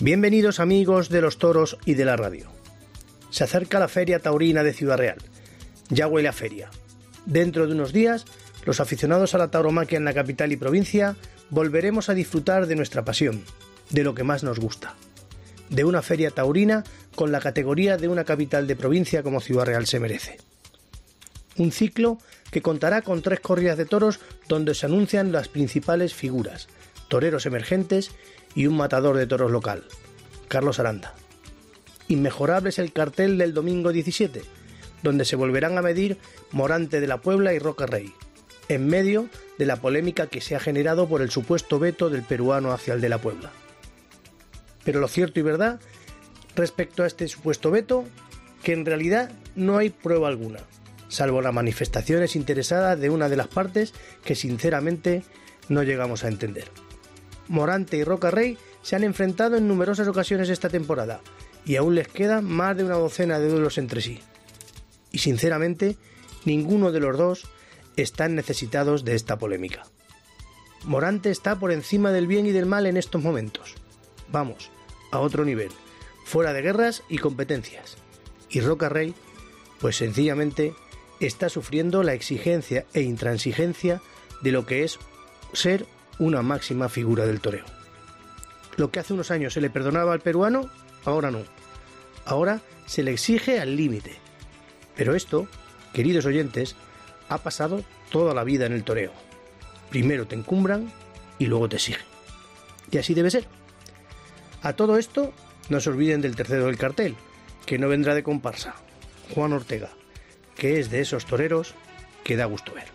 Bienvenidos amigos de los toros y de la radio. Se acerca la Feria Taurina de Ciudad Real. Ya huele a feria. Dentro de unos días, los aficionados a la tauromaquia en la capital y provincia volveremos a disfrutar de nuestra pasión, de lo que más nos gusta. De una feria taurina con la categoría de una capital de provincia como Ciudad Real se merece. Un ciclo que contará con 3 corridas de toros donde se anuncian las principales figuras, toreros emergentes y un matador de toros local, Carlos Aranda. Inmejorable es el cartel del domingo 17, donde se volverán a medir Morante de la Puebla y Roca Rey, en medio de la polémica que se ha generado por el supuesto veto del peruano hacia el de la Puebla. Pero lo cierto y verdad, respecto a este supuesto veto, que en realidad no hay prueba alguna, salvo las manifestaciones interesadas de una de las partes que sinceramente no llegamos a entender. Morante y Roca Rey se han enfrentado en numerosas ocasiones esta temporada y aún les quedan más de una docena de duelos entre sí. Y sinceramente, ninguno de los dos están necesitados de esta polémica. Morante está por encima del bien y del mal en estos momentos. Vamos, a otro nivel, fuera de guerras y competencias. Y Roca Rey, pues sencillamente, está sufriendo la exigencia e intransigencia de lo que es ser una máxima figura del toreo. Lo que hace unos años se le perdonaba al peruano, ahora no. Ahora se le exige al límite. Pero esto, queridos oyentes, ha pasado toda la vida en el toreo. Primero te encumbran y luego te exigen. Y así debe ser. A todo esto, no se olviden del tercero del cartel, que no vendrá de comparsa, Juan Ortega, que es de esos toreros que da gusto ver.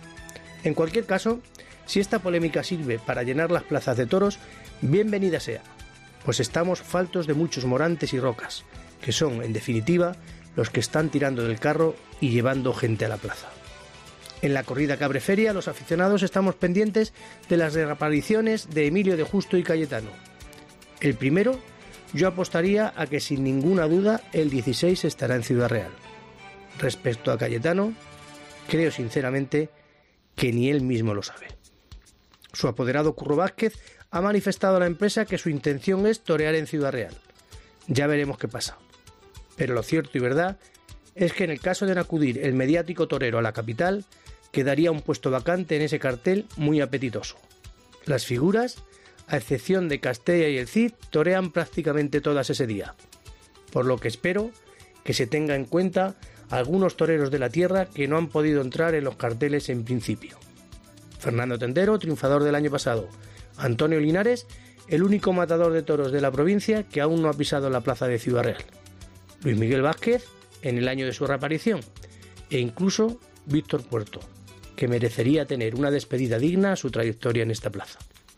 En cualquier caso, si esta polémica sirve para llenar las plazas de toros, bienvenida sea, pues estamos faltos de muchos Morantes y Rocas, que son, en definitiva, los que están tirando del carro y llevando gente a la plaza. En la corrida Cabreferia, los aficionados estamos pendientes de las reapariciones de Emilio de Justo y Cayetano. El primero, yo apostaría a que sin ninguna duda el 16 estará en Ciudad Real. Respecto a Cayetano, creo sinceramente que ni él mismo lo sabe. Su apoderado Curro Vázquez ha manifestado a la empresa que su intención es torear en Ciudad Real. Ya veremos qué pasa. Pero lo cierto y verdad es que en el caso de no acudir el mediático torero a la capital, quedaría un puesto vacante en ese cartel muy apetitoso. Las figuras, a excepción de Castella y el Cid, torean prácticamente todas ese día. Por lo que espero que se tenga en cuenta algunos toreros de la tierra que no han podido entrar en los carteles en principio. Fernando Tendero, triunfador del año pasado. Antonio Linares, el único matador de toros de la provincia que aún no ha pisado la plaza de Ciudad Real. Luis Miguel Vázquez, en el año de su reaparición. E incluso Víctor Puerto, que merecería tener una despedida digna a su trayectoria en esta plaza.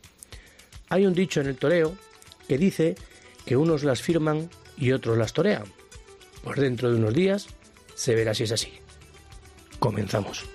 Hay un dicho en el toreo que dice que unos las firman y otros las torean. Pues dentro de unos días se verá si es así. Comenzamos.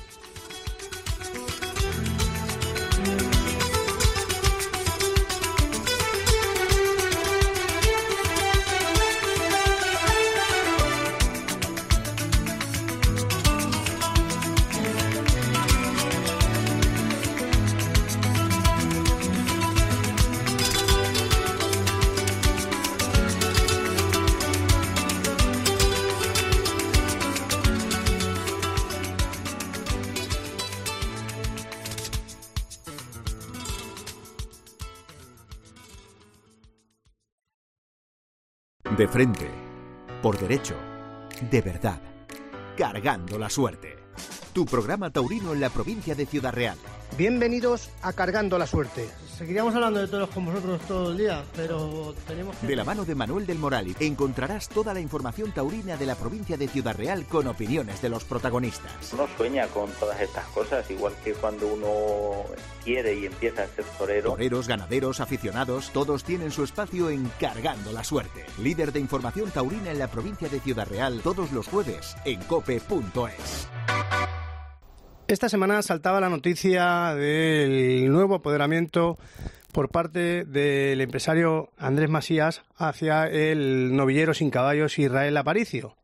De frente, por derecho, de verdad, Cargando la Suerte. Tu programa taurino en la provincia de Ciudad Real. Bienvenidos a Cargando la Suerte. Seguiríamos hablando de toros con vosotros todo el día, pero tenemos que... De la mano de Manuel del Moral encontrarás toda la información taurina de la provincia de Ciudad Real con opiniones de los protagonistas. Uno sueña con todas estas cosas, igual que cuando uno quiere y empieza a ser torero. Toreros, ganaderos, aficionados, todos tienen su espacio en Cargando la Suerte. Líder de información taurina en la provincia de Ciudad Real, todos los jueves en cope.es. Esta semana saltaba la noticia del nuevo apoderamiento por parte del empresario Andrés Masías hacia el novillero sin caballos Israel Aparicio,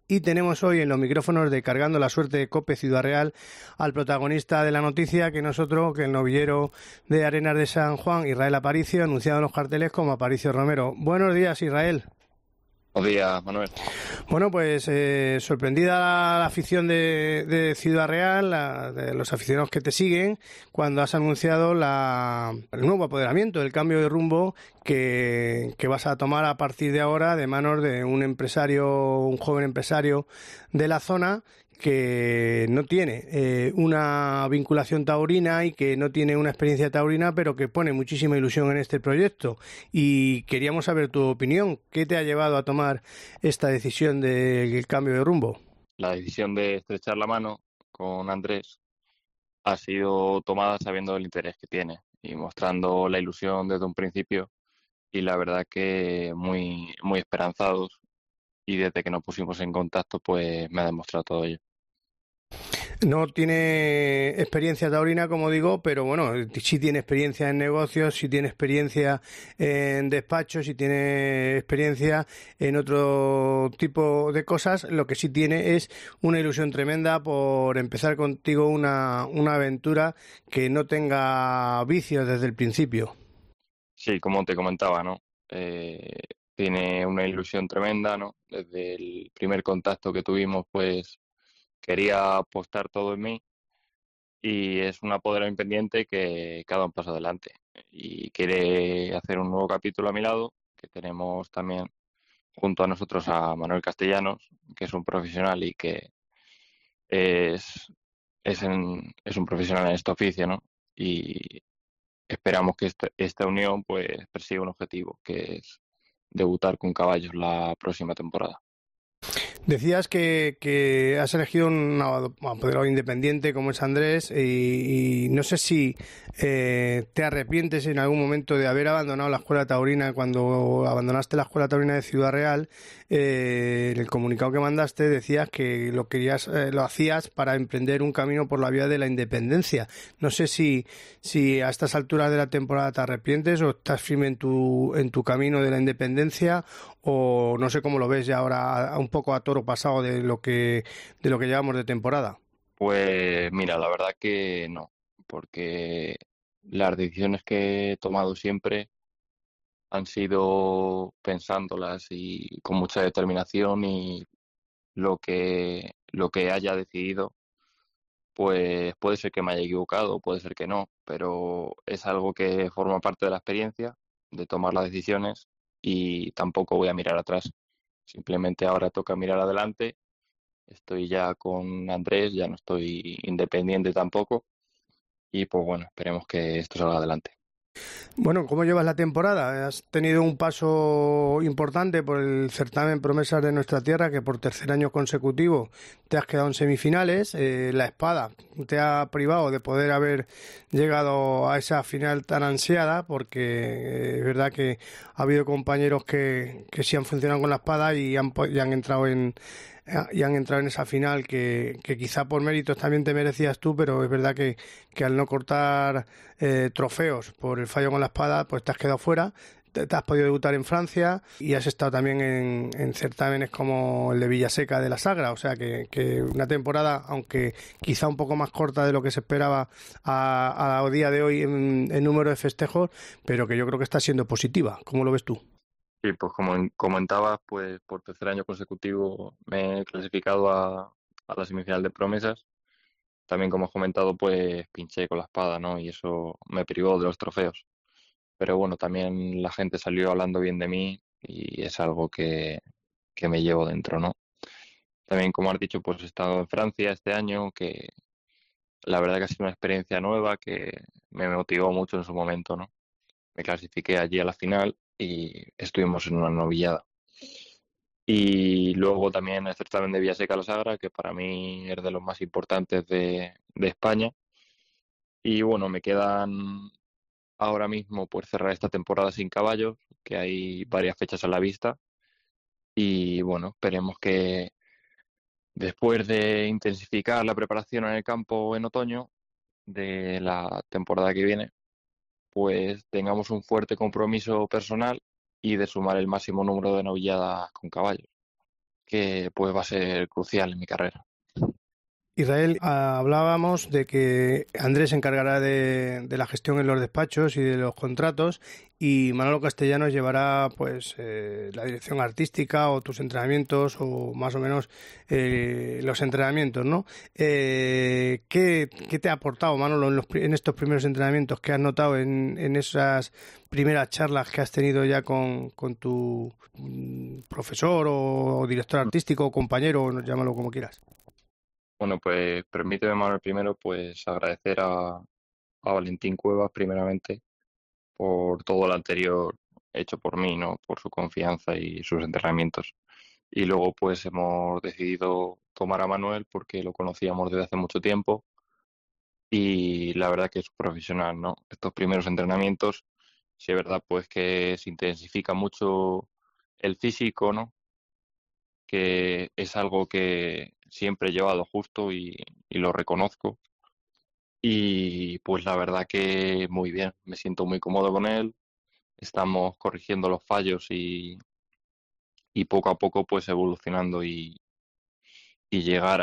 y tenemos hoy en los micrófonos de Cargando la Suerte de COPE Ciudad Real al protagonista de la noticia, que no es otro que el novillero de Arenas de San Juan, Israel Aparicio, anunciado en los carteles como Aparicio Romero. Buenos días, Israel. Buenos días, Manuel. Bueno, pues sorprendida la afición de Ciudad Real, de los aficionados que te siguen, cuando has anunciado el nuevo apoderamiento, el cambio de rumbo que vas a tomar a partir de ahora de manos de un joven empresario de la zona que no tiene una vinculación taurina y que no tiene una experiencia taurina, pero que pone muchísima ilusión en este proyecto. Y queríamos saber tu opinión. ¿Qué te ha llevado a tomar esta decisión del cambio de rumbo? La decisión de estrechar la mano con Andrés ha sido tomada sabiendo el interés que tiene y mostrando la ilusión desde un principio, y la verdad que muy, muy esperanzados, y desde que nos pusimos en contacto pues me ha demostrado todo ello. No tiene experiencia taurina, como digo, pero bueno, sí tiene experiencia en negocios, sí tiene experiencia en despachos, sí tiene experiencia en otro tipo de cosas. Lo que sí tiene es una ilusión tremenda por empezar contigo una aventura que no tenga vicios desde el principio. Sí, como te comentaba, ¿no? Tiene una ilusión tremenda, ¿no? Desde el primer contacto que tuvimos, pues quería apostar todo en mí, y es un apoderado independiente que cada un paso adelante y quiere hacer un nuevo capítulo a mi lado, que tenemos también junto a nosotros a Manuel Castellanos, que es un profesional y que es un profesional en este oficio, ¿no? Y esperamos que esta unión pues persiga un objetivo, que es debutar con caballos la próxima temporada. Decías que has elegido un apoderado independiente como es Andrés y no sé si te arrepientes en algún momento de haber abandonado la escuela taurina. Cuando abandonaste la escuela taurina de Ciudad Real, en el comunicado que mandaste decías que lo hacías para emprender un camino por la vía de la independencia. No sé si a estas alturas de la temporada te arrepientes o estás firme en tu camino de la independencia, o no sé cómo lo ves ya ahora, un poco a toro pasado de lo que llevamos de temporada. Pues mira, la verdad que no, porque las decisiones que he tomado siempre han sido pensándolas y con mucha determinación, y lo que haya decidido, pues puede ser que me haya equivocado, puede ser que no, pero es algo que forma parte de la experiencia de tomar las decisiones, y tampoco voy a mirar atrás. Simplemente ahora toca mirar adelante. Estoy ya con Andrés, ya no estoy independiente tampoco, y pues bueno, esperemos que esto salga adelante. Bueno, ¿cómo llevas la temporada? Has tenido un paso importante por el certamen Promesas de Nuestra Tierra, que por tercer año consecutivo te has quedado en semifinales. La espada te ha privado de poder haber llegado a esa final tan ansiada, porque es verdad que ha habido compañeros que sí han funcionado con la espada y han entrado en esa final que quizá por méritos también te merecías tú, pero es verdad que al no cortar trofeos por el fallo con la espada, pues te has quedado fuera. Te has podido debutar en Francia y has estado también en certámenes como el de Villaseca de la Sagra, o sea que una temporada, aunque quizá un poco más corta de lo que se esperaba a día de hoy en número de festejos, pero que yo creo que está siendo positiva. ¿Cómo lo ves tú? Sí, pues como comentabas, pues por tercer año consecutivo me he clasificado a la semifinal de Promesas. También, como has comentado, pues pinché con la espada, ¿no? Y eso me privó de los trofeos. Pero bueno, también la gente salió hablando bien de mí, y es algo que me llevo dentro, ¿no? También, como has dicho, pues he estado en Francia este año, que la verdad que ha sido una experiencia nueva que me motivó mucho en su momento, ¿no? Me clasifiqué allí a la final y estuvimos en una novillada. Y luego también el certamen de Villaseca La Sagra, que para mí es de los más importantes de España. Y bueno, me quedan ahora mismo por cerrar esta temporada sin caballos, que hay varias fechas a la vista. Y bueno, esperemos que después de intensificar la preparación en el campo en otoño de la temporada que viene, pues tengamos un fuerte compromiso personal y de sumar el máximo número de novilladas con caballos, que pues va a ser crucial en mi carrera. Israel, hablábamos de que Andrés se encargará de la gestión en los despachos y de los contratos, y Manolo Castellanos llevará pues la dirección artística o tus entrenamientos, o más o menos los entrenamientos, ¿no? ¿Qué te ha aportado, Manolo, en estos primeros entrenamientos? ¿Qué has notado en esas primeras charlas que has tenido ya con tu profesor o director artístico o compañero, llámalo como quieras? Bueno, pues permíteme, Manuel, primero pues agradecer a Valentín Cuevas primeramente por todo lo anterior hecho por mí, ¿no? Por su confianza y sus entrenamientos. Y luego pues hemos decidido tomar a Manuel porque lo conocíamos desde hace mucho tiempo y la verdad que es profesional, ¿no? Estos primeros entrenamientos, sí es verdad pues que se intensifica mucho el físico, ¿no? Que es algo que siempre he llevado justo y lo reconozco. Y pues la verdad que muy bien, me siento muy cómodo con él, estamos corrigiendo los fallos y poco a poco pues evolucionando y llegar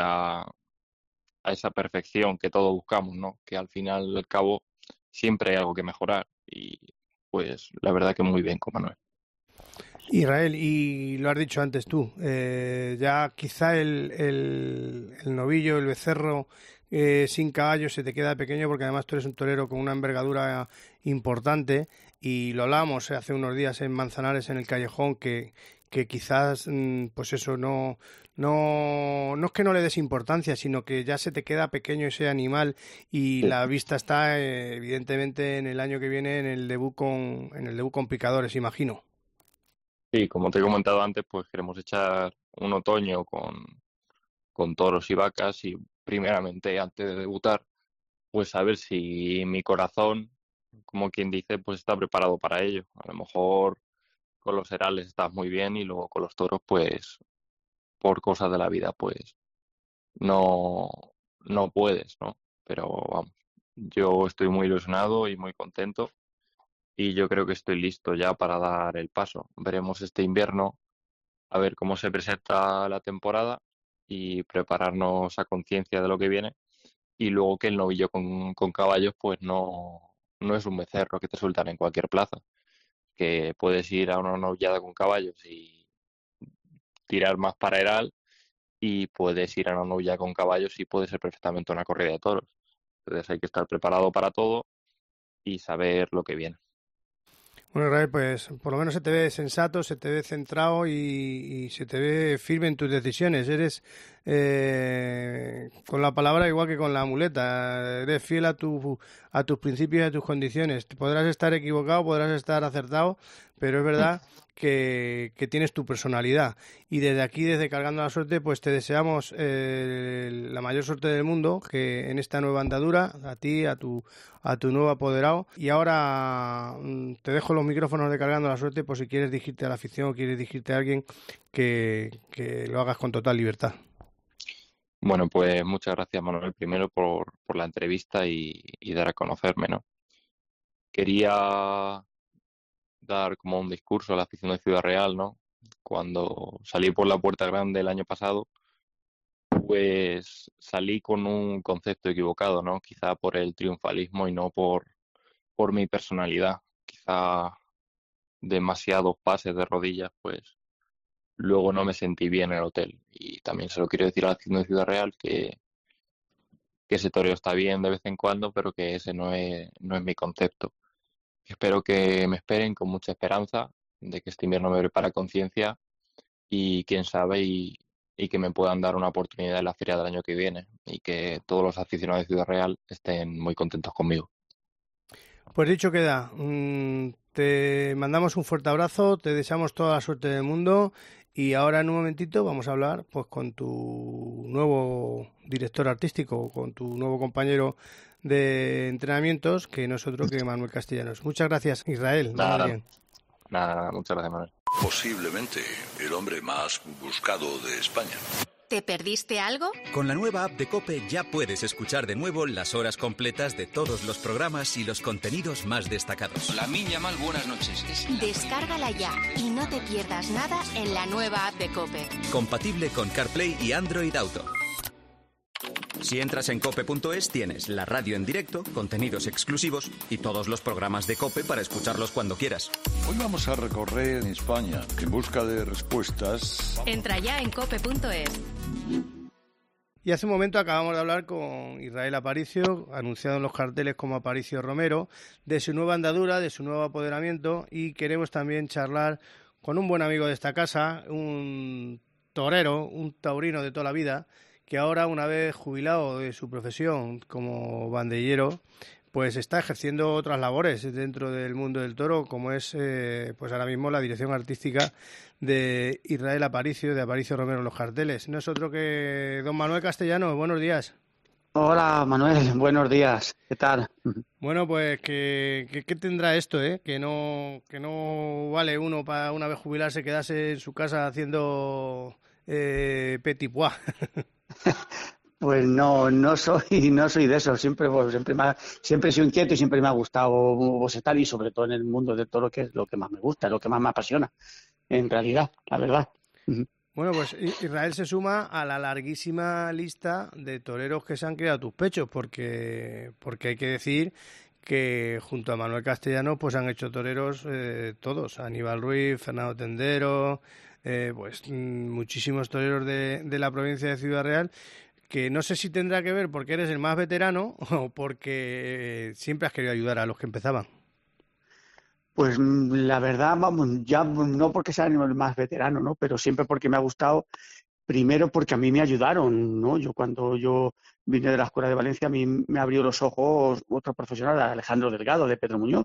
a esa perfección que todos buscamos, ¿no? Que al final y al cabo siempre hay algo que mejorar y pues la verdad que muy bien con Manuel. Israel, y lo has dicho antes tú, ya quizá el novillo, el becerro sin caballo se te queda pequeño, porque además tú eres un torero con una envergadura importante, y lo hablábamos hace unos días en Manzanares, en el Callejón, que quizás pues eso no es que no le des importancia, sino que ya se te queda pequeño ese animal, y la vista está evidentemente en el año que viene en el debut con picadores, imagino. Sí, como te he comentado antes, pues queremos echar un otoño con toros y vacas y primeramente antes de debutar, pues a ver si mi corazón, como quien dice, pues está preparado para ello. A lo mejor con los herales estás muy bien y luego con los toros, pues por cosas de la vida, pues no, no puedes, ¿no? Pero vamos, yo estoy muy ilusionado y muy contento y yo creo que estoy listo ya para dar el paso. Veremos este invierno a ver cómo se presenta la temporada y prepararnos a conciencia de lo que viene. Y luego que el novillo con caballos pues no es un becerro que te sueltan en cualquier plaza, que puedes ir a una novillada con caballos y tirar más para heral, y puedes ir a una novillada con caballos y puede ser perfectamente una corrida de toros. Entonces hay que estar preparado para todo y saber lo que viene. Bueno, Israel, pues por lo menos se te ve sensato, se te ve centrado y se te ve firme en tus decisiones. Eres, con la palabra igual que con la muleta, eres fiel a tus principios y a tus condiciones. Podrás estar equivocado, podrás estar acertado, pero es verdad que tienes tu personalidad. Y desde aquí, desde Cargando la Suerte, pues te deseamos la mayor suerte del mundo, que en esta nueva andadura, a ti, a tu nuevo apoderado. Y ahora te dejo los micrófonos de Cargando la Suerte, por si quieres dirigirte a la afición o quieres dirigirte a alguien, que lo hagas con total libertad. Bueno, pues muchas gracias, Manuel, primero por la entrevista y dar a conocerme, ¿no? Quería dar como un discurso a la afición de Ciudad Real, ¿no? Cuando salí por la Puerta Grande el año pasado, pues salí con un concepto equivocado, ¿no? Quizá por el triunfalismo y no por mi personalidad. Quizá demasiados pases de rodillas, pues luego no me sentí bien en el hotel. Y también se lo quiero decir a la afición de Ciudad Real que ese toreo está bien de vez en cuando, pero que ese no es mi concepto. Espero que me esperen con mucha esperanza de que este invierno me prepare conciencia y quién sabe y que me puedan dar una oportunidad en la feria del año que viene y que todos los aficionados de Ciudad Real estén muy contentos conmigo. Pues dicho queda, te mandamos un fuerte abrazo, te deseamos toda la suerte del mundo, y ahora en un momentito vamos a hablar pues con tu nuevo director artístico, con tu nuevo compañero de entrenamientos, que no es otro que Manuel Castellanos. Muchas gracias, Israel. Nada, muchas gracias, Manuel. Posiblemente el hombre más buscado de España. ¿Te perdiste algo? Con la nueva app de COPE ya puedes escuchar de nuevo las horas completas de todos los programas y los contenidos más destacados. Lamin Yamal, buenas noches. Descárgala ya y no te pierdas nada en la nueva app de COPE. Compatible con CarPlay y Android Auto. Si entras en cope.es tienes la radio en directo, contenidos exclusivos y todos los programas de COPE para escucharlos cuando quieras. Hoy vamos a recorrer España en busca de respuestas. Entra ya en cope.es. Y hace un momento acabamos de hablar con Israel Aparicio, anunciado en los carteles como Aparicio Romero, de su nueva andadura, de su nuevo apoderamiento, y queremos también charlar con un buen amigo de esta casa, un torero, un taurino de toda la vida, que ahora, una vez jubilado de su profesión como bandillero, pues está ejerciendo otras labores dentro del mundo del toro, como es pues ahora mismo la dirección artística de Israel Aparicio, de Aparicio Romero en los carteles. No es otro que don Manuel Castellano. Buenos días. Hola Manuel, buenos días. ¿Qué tal? Bueno, pues ¿qué tendrá esto, que no vale uno para una vez jubilarse quedarse en su casa haciendo petit pois? Pues no soy de eso. Siempre he sido inquieto y siempre me ha gustado bocetar, y sobre todo en el mundo del toro, que es lo que más me gusta, lo que más me apasiona, en realidad, la verdad. Bueno, pues Israel se suma a la larguísima lista de toreros que se han criado a tus pechos, porque hay que decir que junto a Manuel Castellano pues han hecho toreros todos, Aníbal Ruiz, Fernando Tendero, pues muchísimos toreros de la provincia de Ciudad Real, que no sé si tendrá que ver porque eres el más veterano o porque siempre has querido ayudar a los que empezaban. Pues la verdad, vamos, ya no porque sea el más veterano, ¿no? Pero siempre porque me ha gustado, primero porque a mí me ayudaron, ¿no? Cuando yo vine de la Escuela de Valencia, a mí me abrió los ojos otro profesional, Alejandro Delgado, de Pedro Muñoz.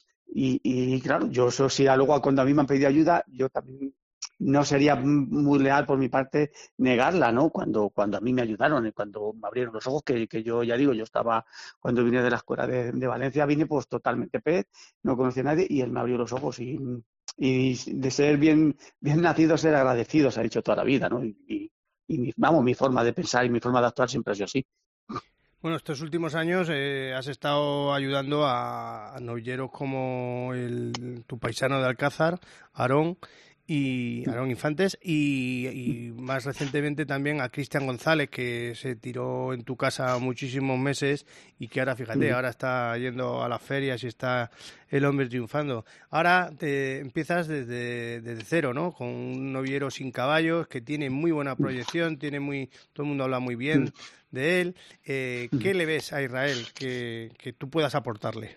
Y claro, yo eso sí, luego cuando a mí me han pedido ayuda, yo también no sería muy leal por mi parte negarla, ¿no? Cuando a mí me ayudaron, cuando me abrieron los ojos, que yo ya digo, yo estaba, cuando vine de la Escuela de Valencia, vine pues totalmente pez, no conocía a nadie, y él me abrió los ojos, y de ser bien nacido, ser agradecido, se ha dicho toda la vida, ¿no? Y mi forma de pensar y mi forma de actuar siempre ha sido así. Bueno, estos últimos años has estado ayudando a novilleros como tu paisano de Alcázar, Aarón Infantes, y más recientemente también a Cristian González, que se tiró en tu casa muchísimos meses y que ahora, fíjate, ahora está yendo a las ferias y está el hombre triunfando. Ahora te empiezas desde cero, ¿no? Con un novillero sin caballos que tiene muy buena proyección, todo el mundo habla muy bien de él. ¿Qué le ves a Israel que tú puedas aportarle?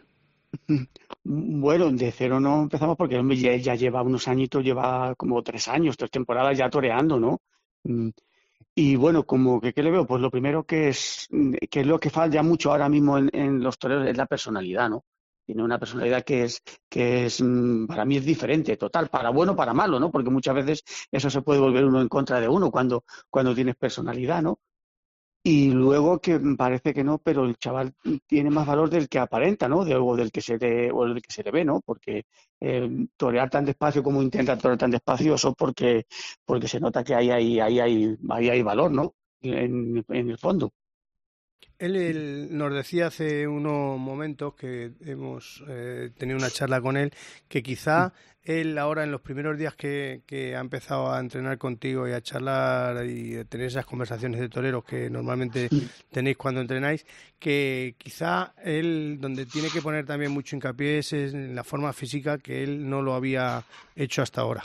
Bueno, de cero no empezamos porque ya lleva unos añitos, lleva como 3 temporadas ya toreando, ¿no? Y bueno, como que ¿qué le veo? Pues lo primero que es lo que falla mucho ahora mismo en los toreros es la personalidad, ¿no? Tiene una personalidad que es para mí es diferente, total, para bueno o para malo, ¿no? Porque muchas veces eso se puede volver uno en contra de uno cuando tienes personalidad, ¿no? Y luego que parece que no, pero el chaval tiene más valor del que aparenta, ¿no? O del que se le ve, ¿no? Porque torear tan despacio como intenta torear tan despacio, eso porque se nota que ahí hay valor, ¿no? En el fondo. Él nos decía hace unos momentos que hemos tenido una charla con él, que quizá él ahora en los primeros días que ha empezado a entrenar contigo y a charlar y a tener esas conversaciones de toreros que normalmente tenéis cuando entrenáis, que quizá él donde tiene que poner también mucho hincapié es en la forma física, que él no lo había hecho hasta ahora.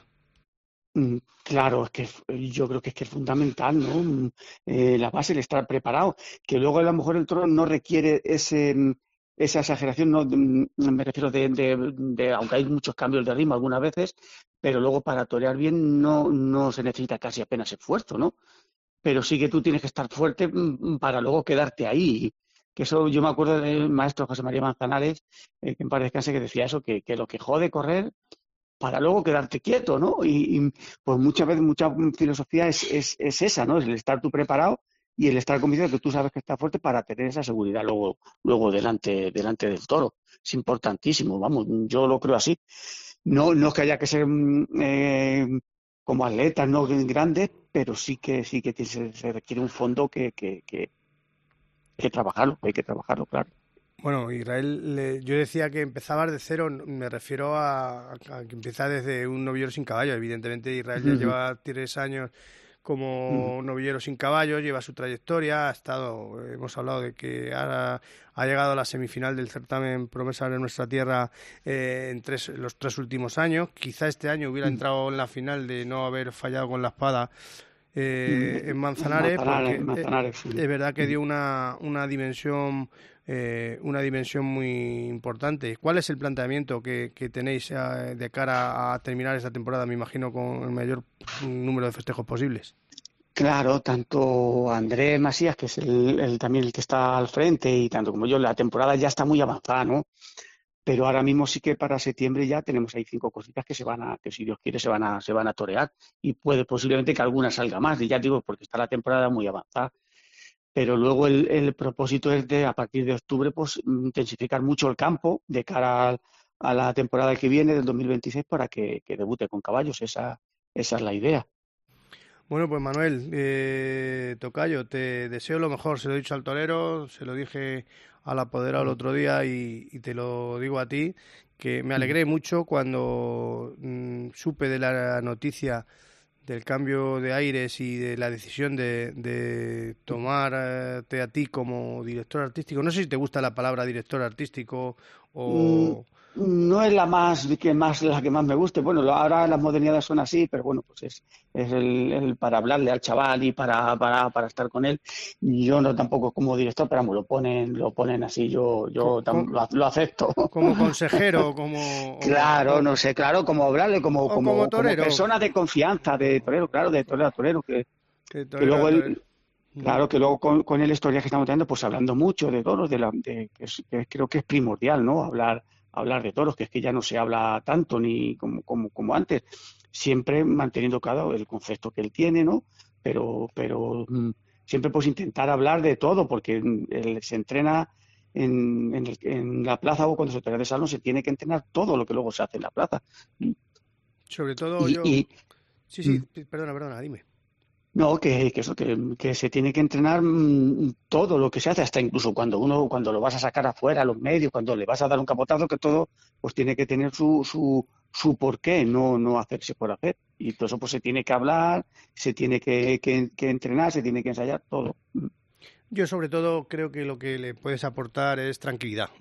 Claro, es que yo creo que es fundamental, ¿no? La base, el estar preparado, que luego a lo mejor el toro no requiere esa exageración, no me refiero de aunque hay muchos cambios de ritmo algunas veces, pero luego para torear bien no se necesita casi apenas esfuerzo, ¿no? Pero sí que tú tienes que estar fuerte para luego quedarte ahí. Que eso yo me acuerdo del maestro José María Manzanares, que en paz descanse, que decía eso, que lo que jode correr para luego quedarte quieto, ¿no? Y pues muchas veces, mucha filosofía es esa, ¿no? Es el estar tú preparado y el estar convencido de que tú sabes que estás fuerte para tener esa seguridad luego delante del toro. Es importantísimo, vamos, yo lo creo así. No es que haya que ser como atletas, no grandes, pero sí que se requiere un fondo que hay que trabajarlo, claro. Bueno, Israel, yo decía que empezabas de cero, me refiero a que empieza desde un novillero sin caballo. Evidentemente Israel ya lleva 3 años como novillero sin caballos, lleva su trayectoria, hemos hablado de que ha llegado a la semifinal del certamen Promesas de Nuestra Tierra en los 3 últimos años. Quizá este año hubiera entrado en la final de no haber fallado con la espada en Manzanares, porque sí. Es verdad que dio una dimensión muy importante. ¿Cuál es el planteamiento que tenéis de cara a terminar esta temporada? Me imagino con el mayor número de festejos posibles. Claro, tanto Andrés Masías, que es también el que está al frente, y tanto como yo, la temporada ya está muy avanzada, ¿no? Pero ahora mismo sí que para septiembre ya tenemos ahí 5 cositas que si Dios quiere se van a torear, y puede posiblemente que alguna salga más, y ya digo, porque está la temporada muy avanzada. Pero luego el propósito es a partir de octubre, pues intensificar mucho el campo de cara a la temporada que viene, del 2026, para que debute con caballos. Esa es la idea. Bueno, pues Manuel, tocayo, te deseo lo mejor. Se lo he dicho al torero, se lo dije al apoderado el otro día y te lo digo a ti, que me alegré mucho cuando supe de la noticia del cambio de aires y de la decisión de tomarte a ti como director artístico. No sé si te gusta la palabra director artístico o... No es la que más me guste. Bueno, ahora las modernidades son así, pero bueno, pues es el para hablarle al chaval y para estar con él. Yo no tampoco como director, pero lo ponen así, yo lo acepto. Como consejero, como... Claro, no sé, claro, como hablarle, como persona de confianza, de torero, claro, de torero a torero, que luego él... Claro, que luego con el historia que estamos teniendo, pues hablando mucho de toros, que creo que es primordial, ¿no? Hablar de toros, que es que ya no se habla tanto ni como antes, siempre manteniendo claro el concepto que él tiene, ¿no? Pero siempre pues intentar hablar de todo, porque él se entrena en la plaza, o cuando se torea de salón se tiene que entrenar todo lo que luego se hace en la plaza. Sobre todo Sí, perdona, dime. No, que se tiene que entrenar todo lo que se hace, hasta incluso cuando lo vas a sacar afuera a los medios, cuando le vas a dar un capotazo, que todo pues tiene que tener su porqué, no hacerse por hacer. Y todo eso pues se tiene que hablar, se tiene que entrenar, se tiene que ensayar todo. Yo sobre todo creo que lo que le puedes aportar es tranquilidad.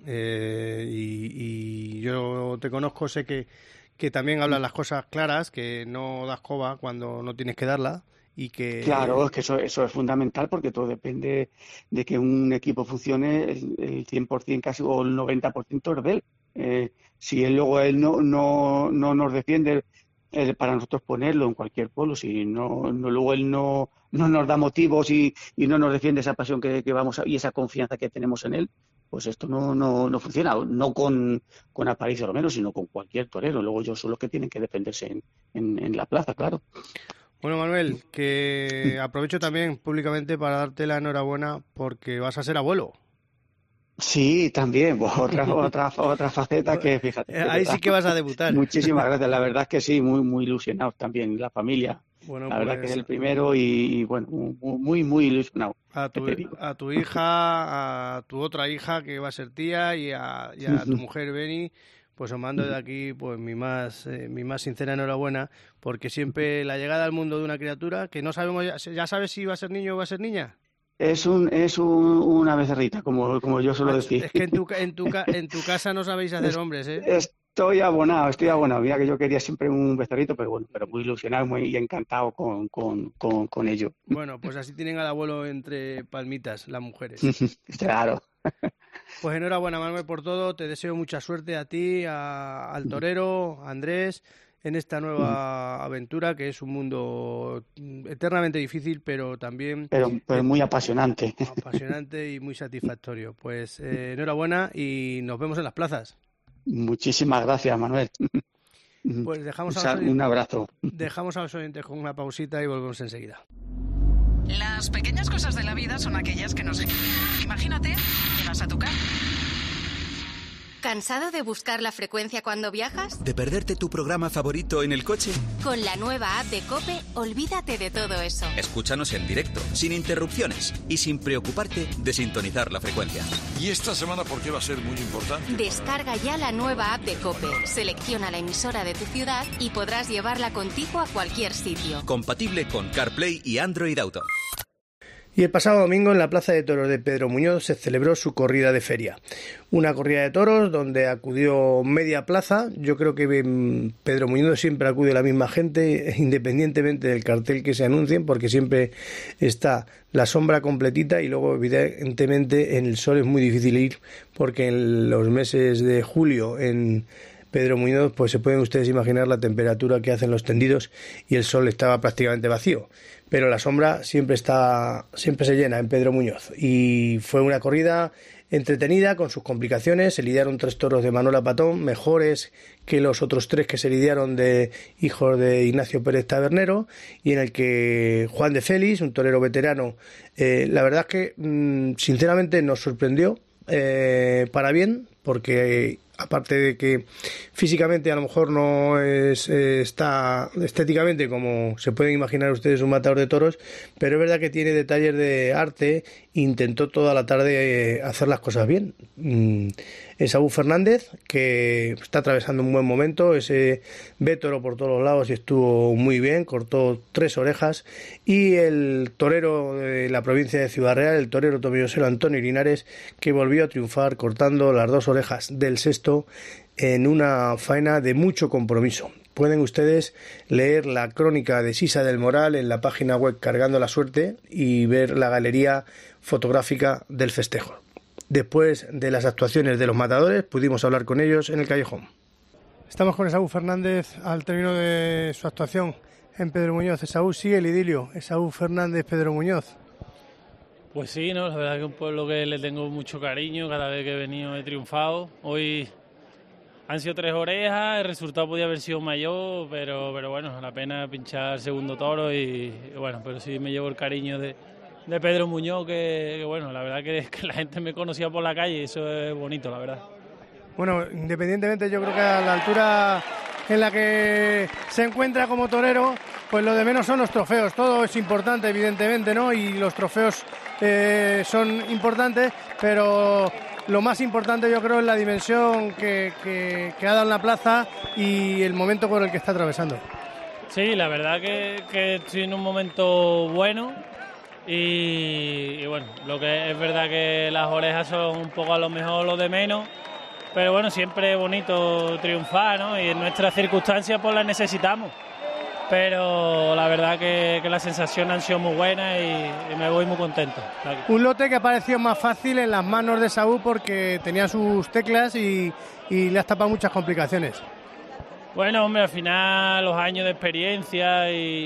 Y yo te conozco, sé que también hablas las cosas claras, que no das coba cuando no tienes que darla. Claro, es que eso es fundamental, porque todo depende de que un equipo funcione el 100% casi, o el 90% es de él. Si luego él no nos defiende para nosotros ponerlo en cualquier pueblo, si luego él no nos da motivos y no nos defiende esa pasión que vamos y esa confianza que tenemos en él, pues esto no funciona, no con Aparicio Romero, sino con cualquier torero. Luego ellos son los que tienen que defenderse en la plaza, claro. Bueno, Manuel, que aprovecho también públicamente para darte la enhorabuena porque vas a ser abuelo. Sí, también, pues otra faceta que, fíjate. Ahí sí que vas a debutar. Muchísimas gracias, la verdad es que sí, muy, muy ilusionados también, la familia. Bueno, la verdad que es el primero y bueno, muy, muy ilusionado. A tu hija, a tu otra hija que va a ser tía y a tu mujer Beni, pues os mando de aquí pues mi más sincera enhorabuena, porque siempre la llegada al mundo de una criatura que no sabemos, ya sabes si va a ser niño o va a ser niña. Es una becerrita, como yo suelo decir. Es que en tu casa no sabéis hacer hombres, ¿eh? Estoy abonado. Mira que yo quería siempre un becerrito, pero muy ilusionado, muy encantado con ello. Bueno, pues así tienen al abuelo entre palmitas las mujeres. Claro. Pues enhorabuena, Manuel, por todo. Te deseo mucha suerte a ti, al torero, a Andrés, en esta nueva aventura, que es un mundo eternamente difícil, pero también... Pero muy apasionante. Apasionante y muy satisfactorio. Pues enhorabuena y nos vemos en las plazas. Muchísimas gracias, Manuel. Pues un abrazo. Dejamos a los oyentes con una pausita y volvemos enseguida. Las pequeñas cosas de la vida son aquellas que nos... Imagínate que vas a tocar. ¿Cansado de buscar la frecuencia cuando viajas? ¿De perderte tu programa favorito en el coche? Con la nueva app de COPE, olvídate de todo eso. Escúchanos en directo, sin interrupciones y sin preocuparte de sintonizar la frecuencia. ¿Y esta semana por qué va a ser muy importante? Descarga ya la nueva app de COPE, selecciona la emisora de tu ciudad y podrás llevarla contigo a cualquier sitio. Compatible con CarPlay y Android Auto. Y el pasado domingo en la Plaza de Toros de Pedro Muñoz se celebró su corrida de feria. Una corrida de toros donde acudió media plaza. Yo creo que en Pedro Muñoz siempre acude la misma gente, independientemente del cartel que se anuncien, porque siempre está la sombra completita y luego evidentemente en el sol es muy difícil ir, porque en los meses de julio en Pedro Muñoz, pues se pueden ustedes imaginar la temperatura que hacen los tendidos y el sol estaba prácticamente vacío. Pero la sombra siempre se llena en Pedro Muñoz. Y fue una corrida entretenida con sus complicaciones. Se lidiaron 3 toros de Manuela Patón, mejores que los otros 3 que se lidiaron de hijos de Ignacio Pérez Tabernero, y en el que Juan de Félix, un torero veterano, la verdad es que sinceramente nos sorprendió para bien, porque aparte de que físicamente a lo mejor no está estéticamente como se pueden imaginar ustedes un matador de toros, pero es verdad que tiene detalles de arte. Intentó toda la tarde hacer las cosas bien. Esaú Fernández, que está atravesando un buen momento, ese ve toro por todos los lados y estuvo muy bien, cortó 3 orejas, y el torero de la provincia de Ciudad Real, el torero tomillosero Antonio Linares, que volvió a triunfar cortando las 2 orejas del sexto en una faena de mucho compromiso. Pueden ustedes leer la crónica de Sisa del Moral en la página web Cargando la Suerte y ver la galería fotográfica del festejo. Después de las actuaciones de los matadores, pudimos hablar con ellos en el callejón. Estamos con Esaú Fernández al término de su actuación en Pedro Muñoz. Esaú, sigue el idilio. Esaú Fernández, Pedro Muñoz. Pues sí, ¿no? La verdad que es un pueblo que le tengo mucho cariño. Cada vez que he venido he triunfado. Hoy han sido 3 orejas, el resultado podía haber sido mayor, pero bueno, la pena pinchar segundo toro y bueno, pero sí me llevo el cariño de Pedro Muñoz, que bueno, la verdad que la gente me conocía por la calle y eso es bonito, la verdad. Bueno, independientemente, yo creo que a la altura en la que se encuentra como torero, pues lo de menos son los trofeos. Todo es importante, evidentemente, ¿no? Y los trofeos son importantes, pero lo más importante yo creo es la dimensión que ha dado en la plaza y el momento por el que está atravesando. Sí, la verdad que estoy en un momento bueno y bueno, lo que es verdad que las orejas son un poco a lo mejor lo de menos, pero bueno, siempre es bonito triunfar, ¿no? Y en nuestras circunstancias pues las necesitamos. Pero la verdad que las sensaciones han sido muy buenas y me voy muy contento. Un lote que ha parecido más fácil en las manos de Esaú porque tenía sus teclas y le has tapado muchas complicaciones. Bueno, hombre, al final los años de experiencia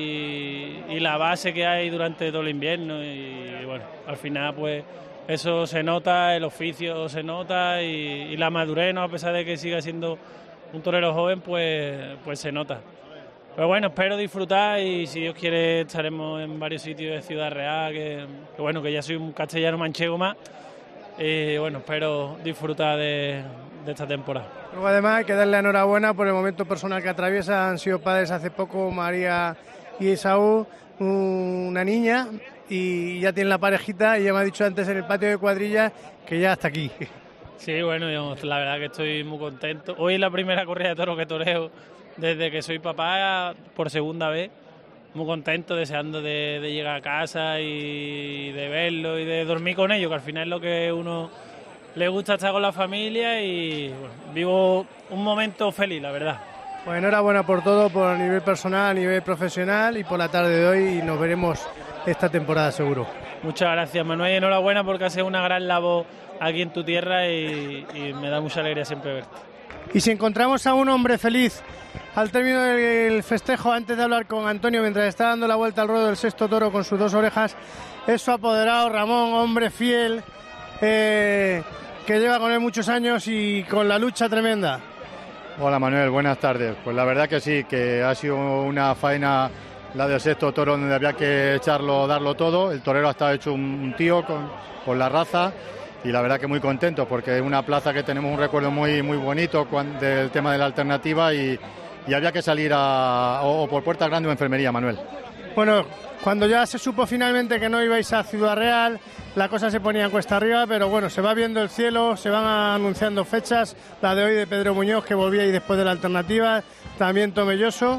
y la base que hay durante todo el invierno y bueno, al final pues eso se nota, el oficio se nota y la madurez, ¿no? A pesar de que siga siendo un torero joven, pues se nota. Pero bueno, espero disfrutar y si Dios quiere estaremos en varios sitios de Ciudad Real, que bueno, que ya soy un castellano manchego más y bueno, espero disfrutar de esta temporada. Luego además hay que darle enhorabuena por el momento personal que atraviesa. Han sido padres hace poco María y Esaú, una niña, y ya tienen la parejita y ya me ha dicho antes en el patio de cuadrillas que ya está aquí. Sí, bueno, yo, la verdad que estoy muy contento. Hoy es la primera corrida de toros que toreo desde que soy papá por segunda vez. Muy contento, deseando de llegar a casa y de verlo y de dormir con ellos, que al final es lo que uno le gusta, estar con la familia y bueno, vivo un momento feliz, la verdad. Pues enhorabuena por todo, por a nivel personal, a nivel profesional y por la tarde de hoy, y nos veremos esta temporada seguro. Muchas gracias, Manuel, y enhorabuena porque haces una gran labor aquí en tu tierra y me da mucha alegría siempre verte. Y si encontramos a un hombre feliz al término del festejo, antes de hablar con Antonio mientras está dando la vuelta al ruedo del sexto toro con sus 2 orejas, es su apoderado Ramón, hombre fiel, que lleva con él muchos años y con la lucha tremenda. Hola Manuel, buenas tardes. Pues la verdad que sí, que ha sido una faena la del sexto toro donde había que darlo todo. El torero ha estado hecho un tío con la raza y la verdad que muy contentos porque es una plaza que tenemos un recuerdo muy bonito del tema de la alternativa y había que salir o por Puerta Grande o enfermería, Manuel. Bueno, cuando ya se supo finalmente que no ibais a Ciudad Real, la cosa se ponía cuesta arriba, pero bueno, se va viendo el cielo, se van anunciando fechas, la de hoy de Pedro Muñoz, que volvía ahí después de la alternativa, también Tomelloso,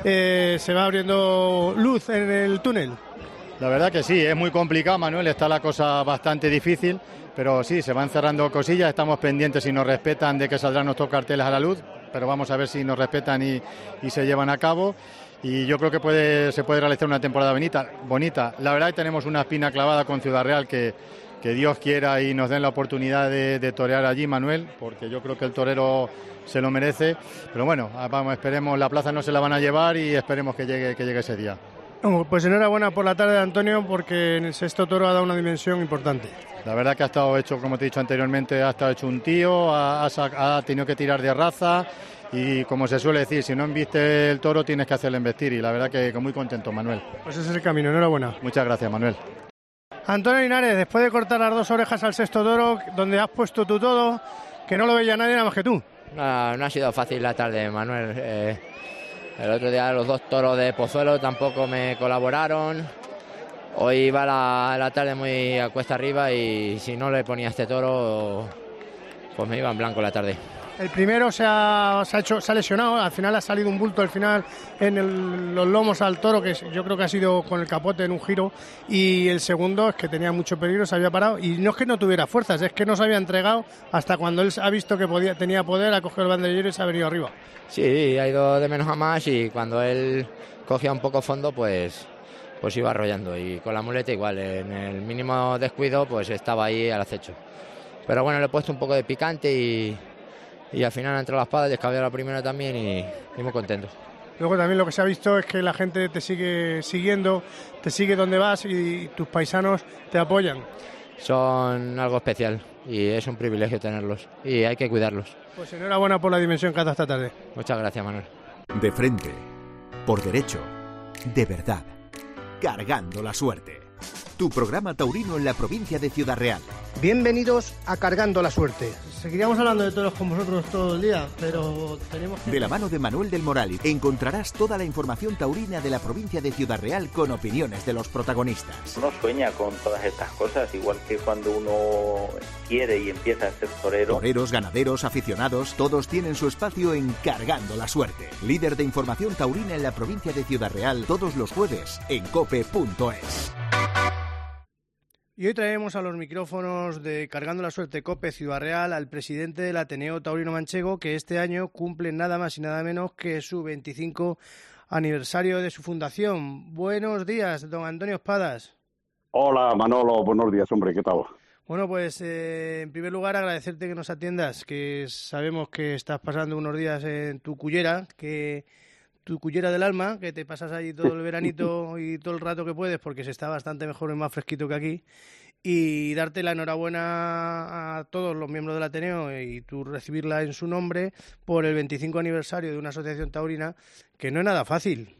se va abriendo luz en el túnel. La verdad que sí, es muy complicado, Manuel, está la cosa bastante difícil, pero sí, se van cerrando cosillas, estamos pendientes si nos respetan de que saldrán nuestros carteles a la luz, pero vamos a ver si nos respetan y se llevan a cabo. Y yo creo que se puede realizar una temporada bonita. La verdad es que tenemos una espina clavada con Ciudad Real que Dios quiera y nos den la oportunidad de torear allí, Manuel, porque yo creo que el torero se lo merece. Pero bueno, vamos, esperemos, la plaza no se la van a llevar y esperemos que llegue ese día. Pues enhorabuena por la tarde de Antonio, porque en el sexto toro ha dado una dimensión importante. La verdad que ha estado hecho, como te he dicho anteriormente, ha estado hecho un tío, ha tenido que tirar de raza. Y como se suele decir, si no embiste el toro tienes que hacerle embestir, y la verdad que muy contento, Manuel. Pues ese es el camino, enhorabuena. Muchas gracias, Manuel. Antonio Linares, después de cortar las 2 orejas al sexto toro, donde has puesto tú todo, que no lo veía nadie nada más que tú. No ha sido fácil la tarde, Manuel. El otro día los 2 toros de Pozuelo tampoco me colaboraron. Hoy iba la tarde muy a cuesta arriba y si no le ponía este toro, pues me iba en blanco la tarde. El primero se ha lesionado, al final ha salido un bulto al final en los lomos al toro, que yo creo que ha sido con el capote en un giro, y el segundo es que tenía mucho peligro, se había parado, y no es que no tuviera fuerzas, es que no se había entregado hasta cuando él ha visto que tenía poder, ha cogido el banderillero y se ha venido arriba. Sí, ha ido de menos a más y cuando él cogía un poco fondo, pues iba arrollando, y con la muleta igual, en el mínimo descuido pues estaba ahí al acecho. Pero bueno, le he puesto un poco de picante y al final ha entrado la espada, descabeó la primera también y muy contento. Luego también lo que se ha visto es que la gente te sigue siguiendo, te sigue donde vas y tus paisanos te apoyan. Son algo especial y es un privilegio tenerlos y hay que cuidarlos. Pues enhorabuena por la dimensión que has dado esta tarde. Muchas gracias, Manuel. De frente, por derecho, de verdad, cargando la suerte. Tu programa taurino en la provincia de Ciudad Real. Bienvenidos a Cargando la Suerte. Seguiríamos hablando de toros con vosotros todo el día, pero tenemos que... De la mano de Manuel del Moral encontrarás toda la información taurina de la provincia de Ciudad Real con opiniones de los protagonistas. Uno sueña con todas estas cosas, igual que cuando uno quiere y empieza a ser torero. Toreros, ganaderos, aficionados, todos tienen su espacio en Cargando la Suerte. Líder de información taurina en la provincia de Ciudad Real, todos los jueves en cope.es. Y hoy traemos a los micrófonos de Cargando la Suerte COPE Ciudad Real al presidente del Ateneo Taurino Manchego, que este año cumple nada más y nada menos que su 25 aniversario de su fundación. Buenos días, don Antonio Espadas. Hola, Manolo, buenos días, hombre, ¿qué tal? Bueno, pues en primer lugar agradecerte que nos atiendas, que sabemos que estás pasando unos días en tu cullera, tu cullera del alma, que te pasas ahí todo el veranito y todo el rato que puedes, porque se está bastante mejor y más fresquito que aquí, y darte la enhorabuena a todos los miembros del Ateneo y tú recibirla en su nombre por el 25 aniversario de una asociación taurina, que no es nada fácil.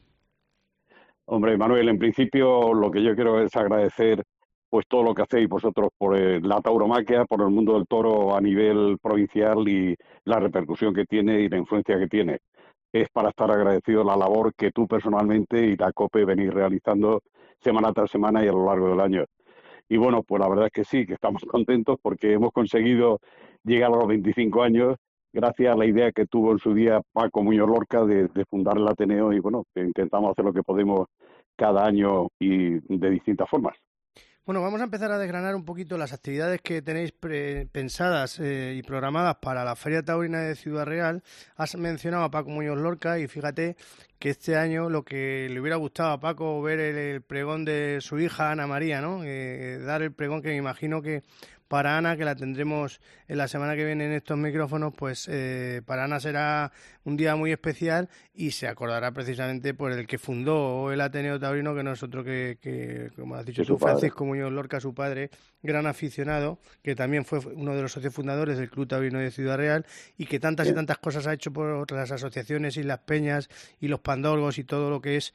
Hombre, Manuel, en principio lo que yo quiero es agradecer pues todo lo que hacéis vosotros por la tauromaquia, por el mundo del toro a nivel provincial y la repercusión que tiene y la influencia que tiene. Es para estar agradecido la labor que tú personalmente y la COPE venís realizando semana tras semana y a lo largo del año. Y bueno, pues la verdad es que sí, que estamos contentos porque hemos conseguido llegar a los 25 años gracias a la idea que tuvo en su día Paco Muñoz Lorca de fundar el Ateneo y bueno, intentamos hacer lo que podemos cada año y de distintas formas. Bueno, vamos a empezar a desgranar un poquito las actividades que tenéis pensadas y programadas para la Feria Taurina de Ciudad Real. Has mencionado a Paco Muñoz Lorca y fíjate que este año lo que le hubiera gustado a Paco ver el pregón de su hija Ana María, ¿no? Dar el pregón que me imagino que para Ana, que la tendremos en la semana que viene en estos micrófonos, pues para Ana será un día muy especial y se acordará precisamente por el que fundó el Ateneo Taurino, que no es otro que como has dicho tú, Francisco Muñoz Lorca, su padre, gran aficionado, que también fue uno de los socios fundadores del Club Taurino de Ciudad Real y que tantas y tantas cosas ha hecho por las asociaciones y las peñas y los pandorgos y todo lo que es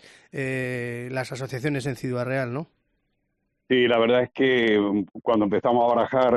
las asociaciones en Ciudad Real, ¿no? Sí, la verdad es que cuando empezamos a barajar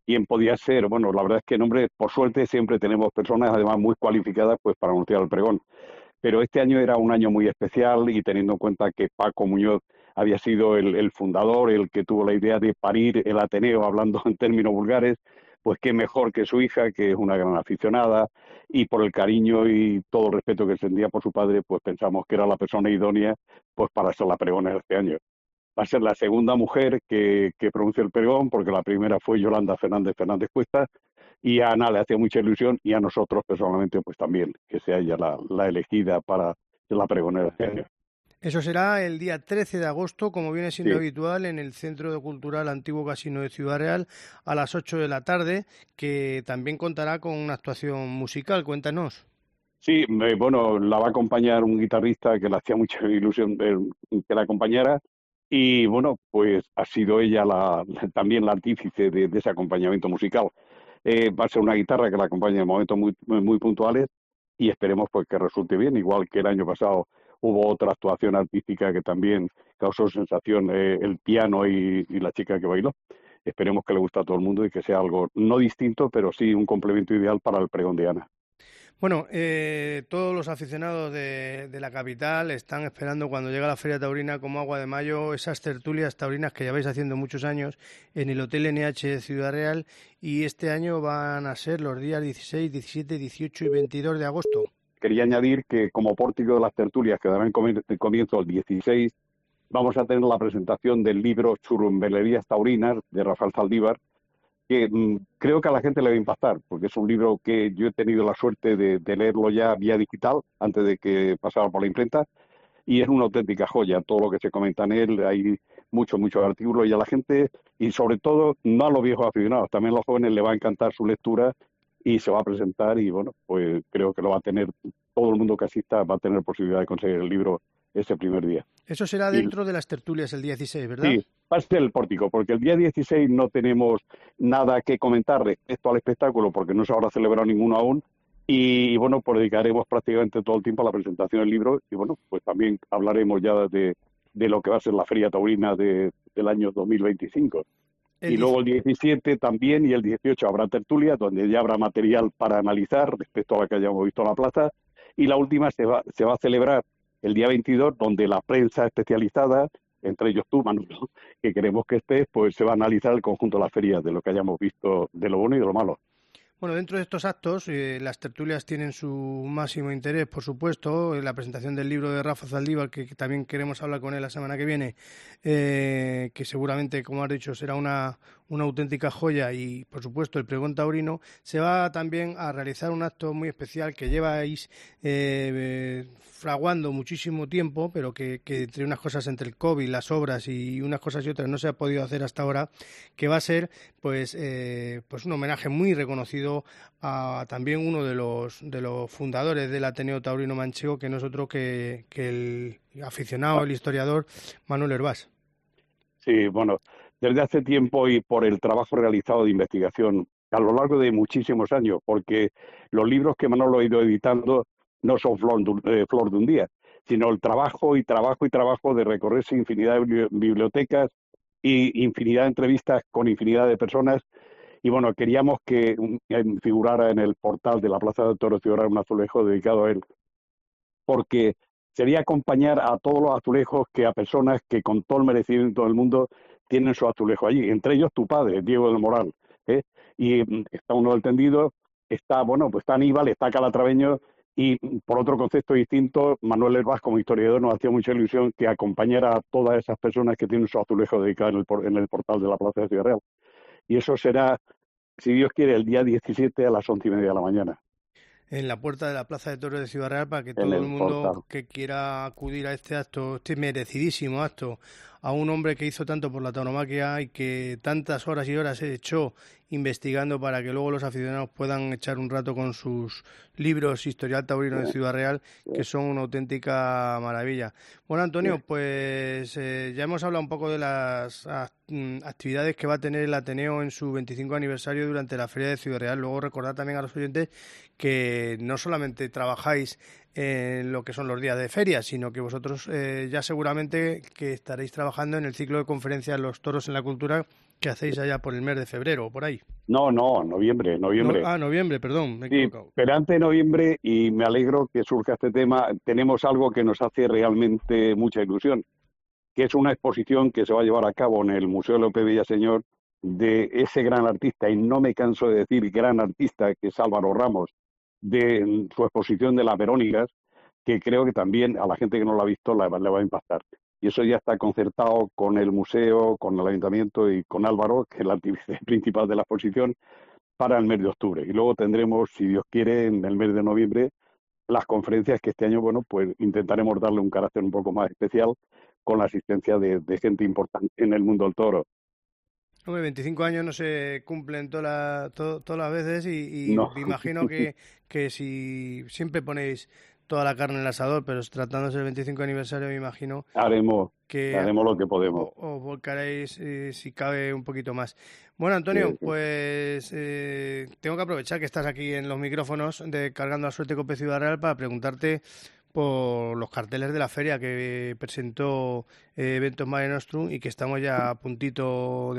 quién podía ser. Bueno, la verdad es que, hombre, por suerte siempre tenemos personas además muy cualificadas pues para anunciar el pregón. Pero este año era un año muy especial y teniendo en cuenta que Paco Muñoz había sido el fundador, el que tuvo la idea de parir el Ateneo, hablando en términos vulgares, pues qué mejor que su hija, que es una gran aficionada, y por el cariño y todo el respeto que sentía por su padre, pues pensamos que era la persona idónea pues para ser la pregonera este año. Va a ser la segunda mujer que pronuncie el pregón, porque la primera fue Yolanda Fernández Cuesta, y a Ana le hacía mucha ilusión, y a nosotros personalmente pues también, que sea ella la elegida para ser la pregonera este año. Eso será el día 13 de agosto, como viene siendo Sí. habitual, en el Centro Cultural Antiguo Casino de Ciudad Real, a las 8 de la tarde, que también contará con una actuación musical. Cuéntanos. Sí, bueno, la va a acompañar un guitarrista que le hacía mucha ilusión que la acompañara, y bueno, pues ha sido ella también la artífice de ese acompañamiento musical. Va a ser una guitarra que la acompaña en momentos muy puntuales, y esperemos pues que resulte bien, igual que el año pasado hubo otra actuación artística que también causó sensación, el piano y la chica que bailó. Esperemos que le guste a todo el mundo y que sea algo no distinto, pero sí un complemento ideal para el pregón de Ana. Bueno, todos los aficionados de la capital están esperando cuando llega la Feria Taurina como agua de mayo esas tertulias taurinas que lleváis haciendo muchos años en el Hotel NH de Ciudad Real, y este año van a ser los días 16, 17, 18 y 22 de agosto. Quería añadir que como pórtico de las tertulias que darán comienzo el 16, vamos a tener la presentación del libro Churumbelerías Taurinas de Rafael Zaldívar, que creo que a la gente le va a impactar, porque es un libro que yo he tenido la suerte de leerlo ya vía digital, antes de que pasara por la imprenta, y es una auténtica joya todo lo que se comenta en él. Hay muchos artículos, y a la gente, y sobre todo, no a los viejos aficionados, también a los jóvenes les va a encantar su lectura, y se va a presentar, y bueno, pues creo que lo va a tener, todo el mundo que asista va a tener posibilidad de conseguir el libro ese primer día. Eso será dentro de las tertulias el día 16, ¿verdad? Sí, va a ser el pórtico, porque el día 16 no tenemos nada que comentar respecto al espectáculo, porque no se habrá celebrado ninguno aún, y bueno, pues dedicaremos prácticamente todo el tiempo a la presentación del libro, y bueno, pues también hablaremos ya de lo que va a ser la Feria Taurina del año 2025. Y luego el 17 también, y el 18 habrá tertulia, donde ya habrá material para analizar respecto a lo que hayamos visto en la plaza, y la última se va a celebrar el día 22, donde la prensa especializada, entre ellos tú, Manolo, que queremos que estés, pues se va a analizar el conjunto de la feria, de lo que hayamos visto, de lo bueno y de lo malo. Bueno, dentro de estos actos, las tertulias tienen su máximo interés, por supuesto. La presentación del libro de Rafa Zaldívar, que también queremos hablar con él la semana que viene, que seguramente, como has dicho, será una auténtica joya, y, por supuesto, el pregón taurino. Se va también a realizar un acto muy especial que lleváis fraguando muchísimo tiempo, pero que entre unas cosas, entre el COVID, las obras y unas cosas y otras, no se ha podido hacer hasta ahora, que va a ser pues un homenaje muy reconocido a también uno de los fundadores del Ateneo Taurino Manchego, que no es otro que el aficionado, el historiador Manuel Hervás. Sí, bueno, desde hace tiempo, y por el trabajo realizado de investigación a lo largo de muchísimos años, porque los libros que Manolo ha ido editando no son flor de un día, sino el trabajo de recorrerse infinidad de bibliotecas y infinidad de entrevistas con infinidad de personas. Y bueno, queríamos que figurara en el portal de la Plaza de Toros Ciudad Real un azulejo dedicado a él, porque sería acompañar a todos los azulejos a personas que con todo el merecimiento del mundo tienen su azulejo allí, entre ellos tu padre, Diego del Moral, y está uno del tendido, está Aníbal, está Calatraveño, y por otro concepto distinto, Manuel Hervás, como historiador, nos hacía mucha ilusión que acompañara a todas esas personas que tienen su azulejo dedicado en el portal de la Plaza de Ciudad Real. Y eso será, si Dios quiere, el día 17 a las 11:30 de la mañana. En la puerta de la Plaza de Toros de Ciudad Real, para que todo el mundo que quiera acudir a este acto, este merecidísimo acto, a un hombre que hizo tanto por la tauromaquia y que tantas horas y horas se echó investigando para que luego los aficionados puedan echar un rato con sus libros Historial Taurino de Ciudad Real, que son una auténtica maravilla. Bueno, Antonio, pues ya hemos hablado un poco de las actividades que va a tener el Ateneo en su 25 aniversario durante la Feria de Ciudad Real. Luego recordad también a los oyentes que no solamente trabajáis en lo que son los días de feria, sino que vosotros ya seguramente que estaréis trabajando en el ciclo de conferencias Los Toros en la Cultura que hacéis allá por el mes de febrero o por ahí. No, noviembre. Noviembre, perdón, me he equivocado. Pero antes de noviembre, y me alegro que surja este tema, tenemos algo que nos hace realmente mucha ilusión, que es una exposición que se va a llevar a cabo en el Museo Lope Villaseñor de ese gran artista, y no me canso de decir gran artista, que es Álvaro Ramos, de su exposición de las Verónicas, que creo que también a la gente que no lo ha visto le va a impactar. Y eso ya está concertado con el museo, con el ayuntamiento y con Álvaro, que es el artífice principal de la exposición, para el mes de octubre. Y luego tendremos, si Dios quiere, en el mes de noviembre, las conferencias que este año, bueno, pues intentaremos darle un carácter un poco más especial con la asistencia de gente importante en el mundo del toro. Hombre, 25 años no se cumplen todas las veces y No. me imagino que si siempre ponéis toda la carne en el asador, pero tratándose del 25 aniversario, me imagino Haremos que lo que podemos. os volcaréis, si cabe, un poquito más. Bueno, Antonio, Sí. pues tengo que aprovechar que estás aquí en los micrófonos de Cargando la Suerte Cope Ciudad Real para preguntarte por los carteles de la feria que presentó Eventos Mare Nostrum y que estamos ya a puntito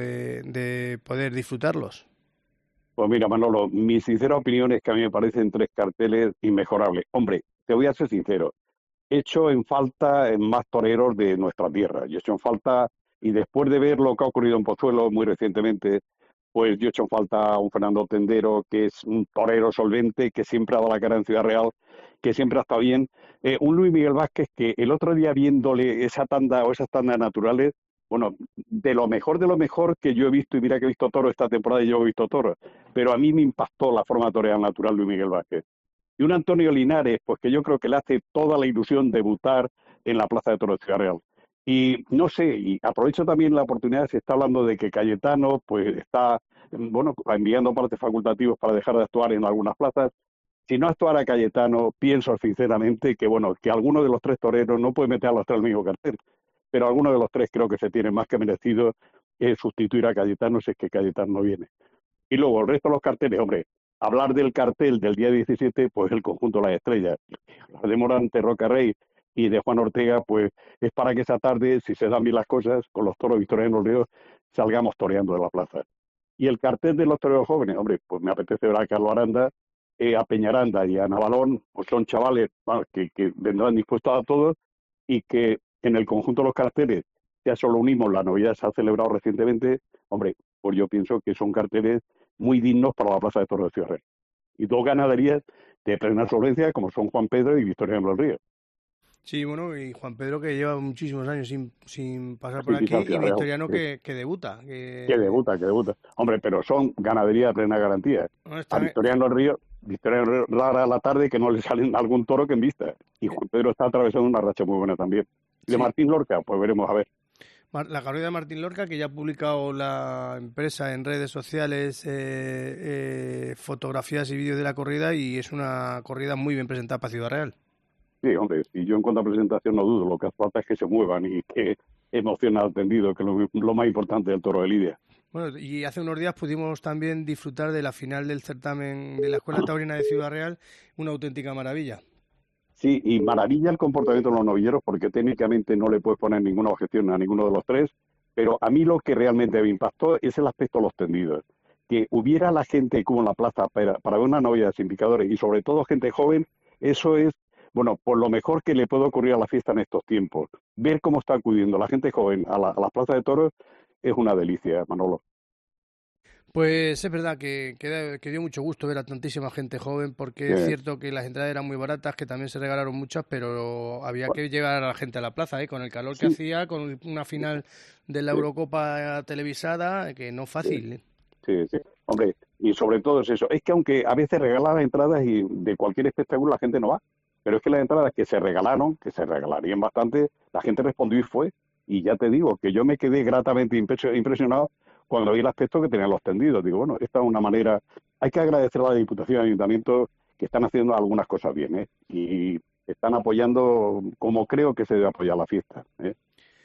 de poder disfrutarlos. Pues mira, Manolo, mi sincera opinión es que a mí me parecen 3 carteles inmejorables. Hombre, te voy a ser sincero, echo en falta más toreros de nuestra tierra. Yo echo en falta, y después de ver lo que ha ocurrido en Pozuelo muy recientemente, pues yo echo en falta a un Fernando Tendero, que es un torero solvente, que siempre ha dado la cara en Ciudad Real, que siempre ha estado bien. Un Luis Miguel Vázquez que el otro día viéndole esa tanda o esas tandas naturales, bueno, de lo mejor que yo he visto, y mira que he visto toros esta temporada y yo he visto toros, pero a mí me impactó la forma torear natural Luis Miguel Vázquez. Y un Antonio Linares, pues que yo creo que le hace toda la ilusión debutar en la Plaza de Toros de Ciudad Real. Y no sé, y aprovecho también la oportunidad, se está hablando de que Cayetano pues está, bueno, enviando partes facultativos para dejar de actuar en algunas plazas. Si no actuara Cayetano, pienso sinceramente que, bueno, que alguno de los 3 toreros no puede meter a los 3 al mismo cartel, pero alguno de los 3 creo que se tiene más que merecido sustituir a Cayetano si es que Cayetano no viene. Y luego el resto de los carteles, hombre, hablar del cartel del día 17, pues el conjunto de las estrellas, de Morante, Roca Rey y de Juan Ortega, pues es para que esa tarde, si se dan bien las cosas, con los toros victorianos ríos, salgamos toreando de la plaza. Y el cartel de los toreros jóvenes, hombre, pues me apetece ver a Carlos Aranda, a Peñaranda y a Navalón, pues son chavales que vendrán dispuestos a todos, y que en el conjunto de los carteles, ya solo unimos la novedad, se ha celebrado recientemente, hombre, pues yo pienso que son carteles muy dignos para la Plaza de Toros de Ciudad Real. Y 2 ganaderías de plena solvencia, como son Juan Pedro y Victoriano del Río. Sí, bueno, y Juan Pedro, que lleva muchísimos años sin pasar por aquí, y Victoriano sí. que debuta. Que debuta. Hombre, pero son ganaderías de plena garantía. No, a Victoriano del Río, rara la tarde que no le salen algún toro que en vista. Y Juan Pedro está atravesando una racha muy buena también. Y de Sí. Martín Lorca, pues veremos a ver. La corrida de Martín Lorca, que ya ha publicado la empresa en redes sociales fotografías y vídeos de la corrida, y es una corrida muy bien presentada para Ciudad Real. Sí, hombre, y yo en cuanto a presentación no dudo, lo que hace falta es que se muevan y que emocionen al tendido, que es lo más importante del toro de Lidia. Bueno, y hace unos días pudimos también disfrutar de la final del certamen de la Escuela Taurina de Ciudad Real, una auténtica maravilla. Sí, y maravilla el comportamiento de los novilleros, porque técnicamente no le puedes poner ninguna objeción a ninguno de los 3, pero a mí lo que realmente me impactó es el aspecto de los tendidos. Que hubiera la gente como en la plaza para ver una novia sin picadores, y sobre todo gente joven, eso es, bueno, por lo mejor que le puede ocurrir a la fiesta en estos tiempos. Ver cómo está acudiendo la gente joven a las plazas de toros es una delicia, Manolo. Pues es verdad que dio mucho gusto ver a tantísima gente joven, porque es cierto que las entradas eran muy baratas, que también se regalaron muchas, pero había que llevar a la gente a la plaza, con el calor que hacía, con una final de la Eurocopa televisada, que no es fácil. Sí. Hombre, y sobre todo es eso. Es que aunque a veces regalan entradas y de cualquier espectáculo la gente no va, pero es que las entradas que se regalaron, que se regalarían bastante, la gente respondió y fue. Y ya te digo que yo me quedé gratamente impresionado cuando vi el aspecto que tenían los tendidos. Digo, bueno, esta es una manera. Hay que agradecer a la Diputación y al Ayuntamiento, que están haciendo algunas cosas bien, y están apoyando como creo que se debe apoyar la fiesta.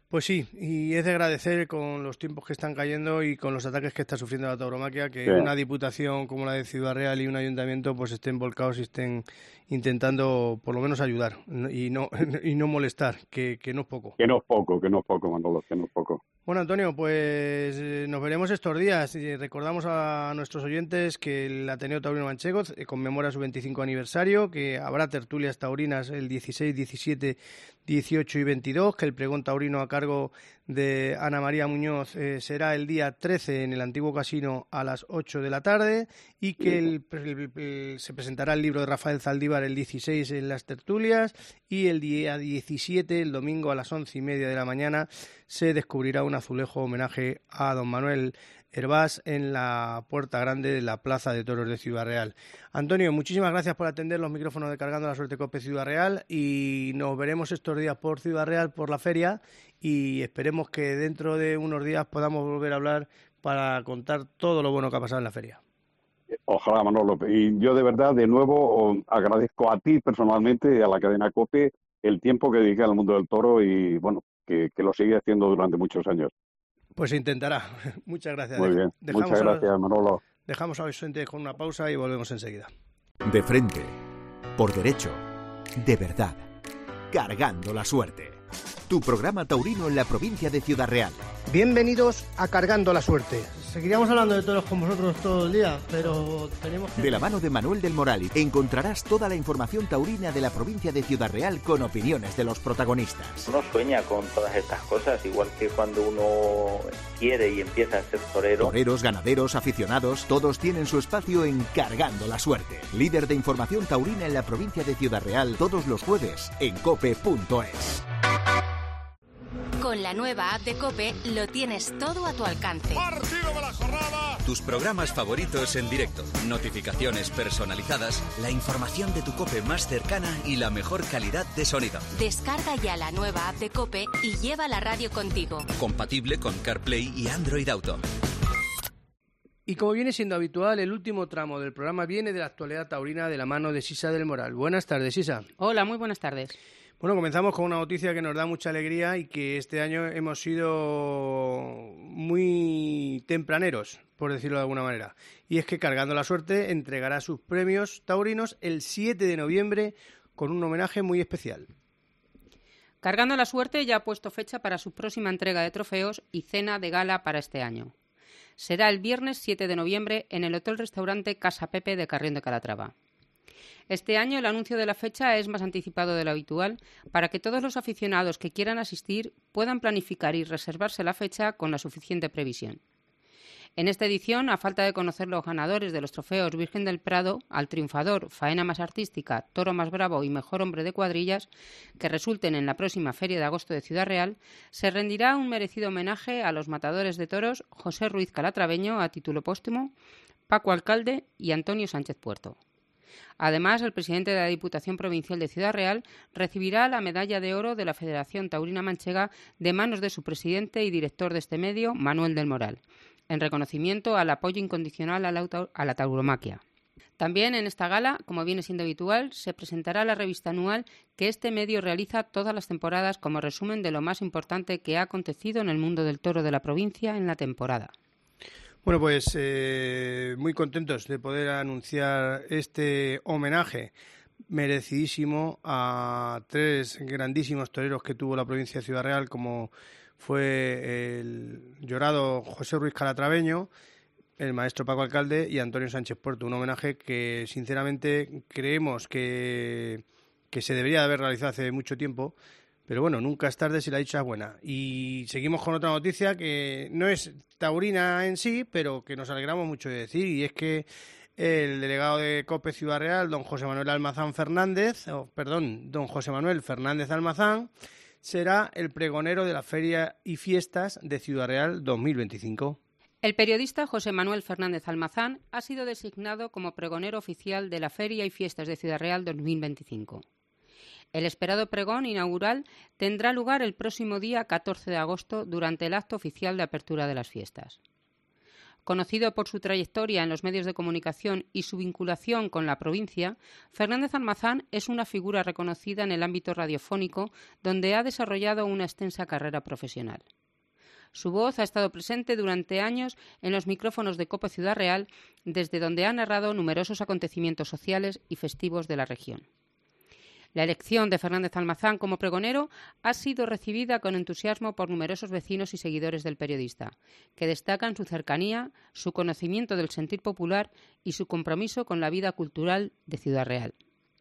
Pues sí, y es de agradecer con los tiempos que están cayendo y con los ataques que está sufriendo la tauromaquia, que una diputación como la de Ciudad Real y un ayuntamiento pues estén volcados y estén intentando por lo menos ayudar y no molestar, que no es poco. Que no es poco, Manolo, que no es poco. Bueno, Antonio, pues nos veremos estos días. Recordamos a nuestros oyentes que el Ateneo Taurino Manchego conmemora su 25 aniversario, que habrá tertulias taurinas el 16, 17, 18 y 22, que el pregón taurino a cargo de Ana María Muñoz será el día 13 en el antiguo casino a las 8 de la tarde y que se presentará el libro de Rafael Zaldívar el 16 en las tertulias y el día 17, el domingo a las 11:30 de la mañana, se descubrirá un azulejo homenaje a don Manuel Hervás en la Puerta Grande de la Plaza de Toros de Ciudad Real. Antonio, muchísimas gracias por atender los micrófonos de Cargando la Suerte COPE Ciudad Real y nos veremos estos días por Ciudad Real, por la feria, y esperemos que dentro de unos días podamos volver a hablar para contar todo lo bueno que ha pasado en la feria. Ojalá, Manolo. Y yo de verdad, de nuevo, agradezco a ti personalmente y a la cadena COPE el tiempo que dedica al mundo del toro y, bueno, que lo sigue haciendo durante muchos años. Pues se intentará. Muchas gracias. Muy bien. Muchas gracias, Manolo. Dejamos a los oyentes con una pausa y volvemos enseguida. De frente, por derecho, de verdad, Cargando la Suerte. Tu programa taurino en la provincia de Ciudad Real. Bienvenidos a Cargando la Suerte. Seguiríamos hablando de toros con vosotros todo el día, pero tenemos que... De la mano de Manuel del Moral encontrarás toda la información taurina de la provincia de Ciudad Real con opiniones de los protagonistas. Uno sueña con todas estas cosas, igual que cuando uno quiere y empieza a ser torero. Toreros, ganaderos, aficionados, todos tienen su espacio en Cargando la Suerte. Líder de información taurina en la provincia de Ciudad Real, todos los jueves en cope.es. Con la nueva app de COPE lo tienes todo a tu alcance. ¡Partido de la jornada! Tus programas favoritos en directo, notificaciones personalizadas, la información de tu COPE más cercana y la mejor calidad de sonido. Descarga ya la nueva app de COPE y lleva la radio contigo. Compatible con CarPlay y Android Auto. Y como viene siendo habitual, el último tramo del programa viene de la actualidad taurina de la mano de Sisa del Moral. Buenas tardes, Sisa. Hola, muy buenas tardes. Bueno, comenzamos con una noticia que nos da mucha alegría y que este año hemos sido muy tempraneros, por decirlo de alguna manera. Y es que Cargando la Suerte entregará sus premios taurinos el 7 de noviembre con un homenaje muy especial. Cargando la Suerte ya ha puesto fecha para su próxima entrega de trofeos y cena de gala para este año. Será el viernes 7 de noviembre en el Hotel-Restaurante Casa Pepe de Carrión de Calatrava. Este año el anuncio de la fecha es más anticipado de lo habitual para que todos los aficionados que quieran asistir puedan planificar y reservarse la fecha con la suficiente previsión. En esta edición, a falta de conocer los ganadores de los trofeos Virgen del Prado, al triunfador, faena más artística, toro más bravo y mejor hombre de cuadrillas, que resulten en la próxima Feria de Agosto de Ciudad Real, se rendirá un merecido homenaje a los matadores de toros José Ruiz Calatraveño a título póstumo, Paco Alcalde y Antonio Sánchez Puerto. Además, el presidente de la Diputación Provincial de Ciudad Real recibirá la medalla de oro de la Federación Taurina Manchega de manos de su presidente y director de este medio, Manuel del Moral, en reconocimiento al apoyo incondicional a la tauromaquia. También en esta gala, como viene siendo habitual, se presentará la revista anual que este medio realiza todas las temporadas como resumen de lo más importante que ha acontecido en el mundo del toro de la provincia en la temporada. Bueno, pues muy contentos de poder anunciar este homenaje merecidísimo a tres grandísimos toreros que tuvo la provincia de Ciudad Real, como fue el llorado José Ruiz Calatraveño, el maestro Paco Alcalde y Antonio Sánchez Puerto. Un homenaje que sinceramente creemos que se debería de haber realizado hace mucho tiempo. Pero bueno, nunca es tarde si la dicha es buena. Y seguimos con otra noticia que no es taurina en sí, pero que nos alegramos mucho de decir, y es que el delegado de COPE Ciudad Real, don José Manuel Fernández Almazán, será el pregonero de la Feria y Fiestas de Ciudad Real 2025. El periodista José Manuel Fernández Almazán ha sido designado como pregonero oficial de la Feria y Fiestas de Ciudad Real 2025. El esperado pregón inaugural tendrá lugar el próximo día 14 de agosto durante el acto oficial de apertura de las fiestas. Conocido por su trayectoria en los medios de comunicación y su vinculación con la provincia, Fernández Almazán es una figura reconocida en el ámbito radiofónico, donde ha desarrollado una extensa carrera profesional. Su voz ha estado presente durante años en los micrófonos de COPE Ciudad Real, desde donde ha narrado numerosos acontecimientos sociales y festivos de la región. La elección de Fernández Almazán como pregonero ha sido recibida con entusiasmo por numerosos vecinos y seguidores del periodista, que destacan su cercanía, su conocimiento del sentir popular y su compromiso con la vida cultural de Ciudad Real.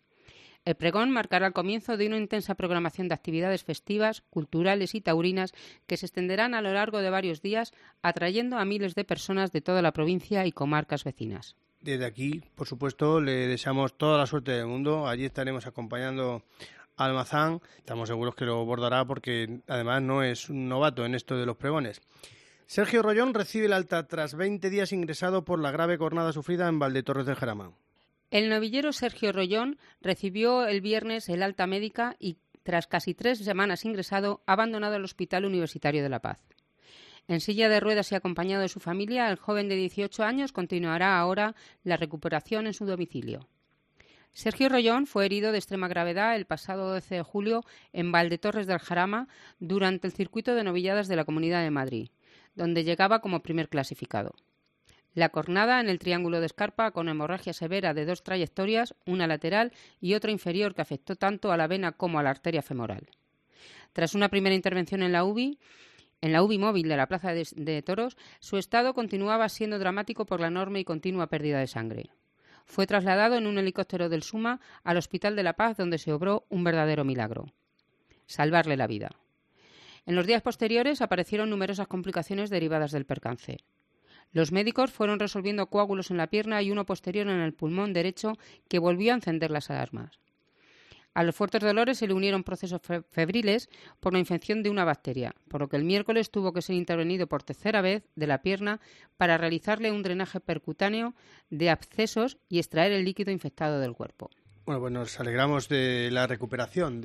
El pregón marcará el comienzo de una intensa programación de actividades festivas, culturales y taurinas que se extenderán a lo largo de varios días, atrayendo a miles de personas de toda la provincia y comarcas vecinas. Desde aquí, por supuesto, le deseamos toda la suerte del mundo. Allí estaremos acompañando a Almazán. Estamos seguros que lo bordará porque además no es un novato en esto de los pregones. Sergio Rollón recibe el alta tras 20 días ingresado por la grave cornada sufrida en Valdetorres del Jarama. El novillero Sergio Rollón recibió el viernes el alta médica y, tras casi 3 semanas ingresado, ha abandonado el Hospital Universitario de La Paz. En silla de ruedas y acompañado de su familia, el joven de 18 años continuará ahora la recuperación en su domicilio. Sergio Rollón fue herido de extrema gravedad el pasado 12 de julio en Valdetorres del Jarama durante el circuito de novilladas de la Comunidad de Madrid, donde llegaba como primer clasificado. La cornada en el triángulo de escarpa con hemorragia severa de 2 trayectorias, una lateral y otra inferior que afectó tanto a la vena como a la arteria femoral. Tras una primera intervención en la UBI móvil de la Plaza de Toros, su estado continuaba siendo dramático por la enorme y continua pérdida de sangre. Fue trasladado en un helicóptero del SUMA al Hospital de La Paz, donde se obró un verdadero milagro: salvarle la vida. En los días posteriores aparecieron numerosas complicaciones derivadas del percance. Los médicos fueron resolviendo coágulos en la pierna y uno posterior en el pulmón derecho que volvió a encender las alarmas. A los fuertes dolores se le unieron procesos febriles por la infección de una bacteria, por lo que el miércoles tuvo que ser intervenido por 3ª vez de la pierna para realizarle un drenaje percutáneo de abscesos y extraer el líquido infectado del cuerpo. Bueno, pues nos alegramos de la recuperación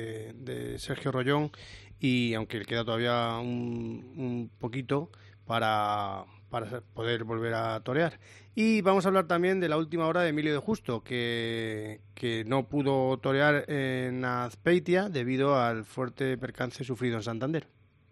de Sergio Rollón y aunque le queda todavía un poquito para poder volver a torear. Y vamos a hablar también de la última hora de Emilio de Justo, que no pudo torear en Azpeitia debido al fuerte percance sufrido en Santander.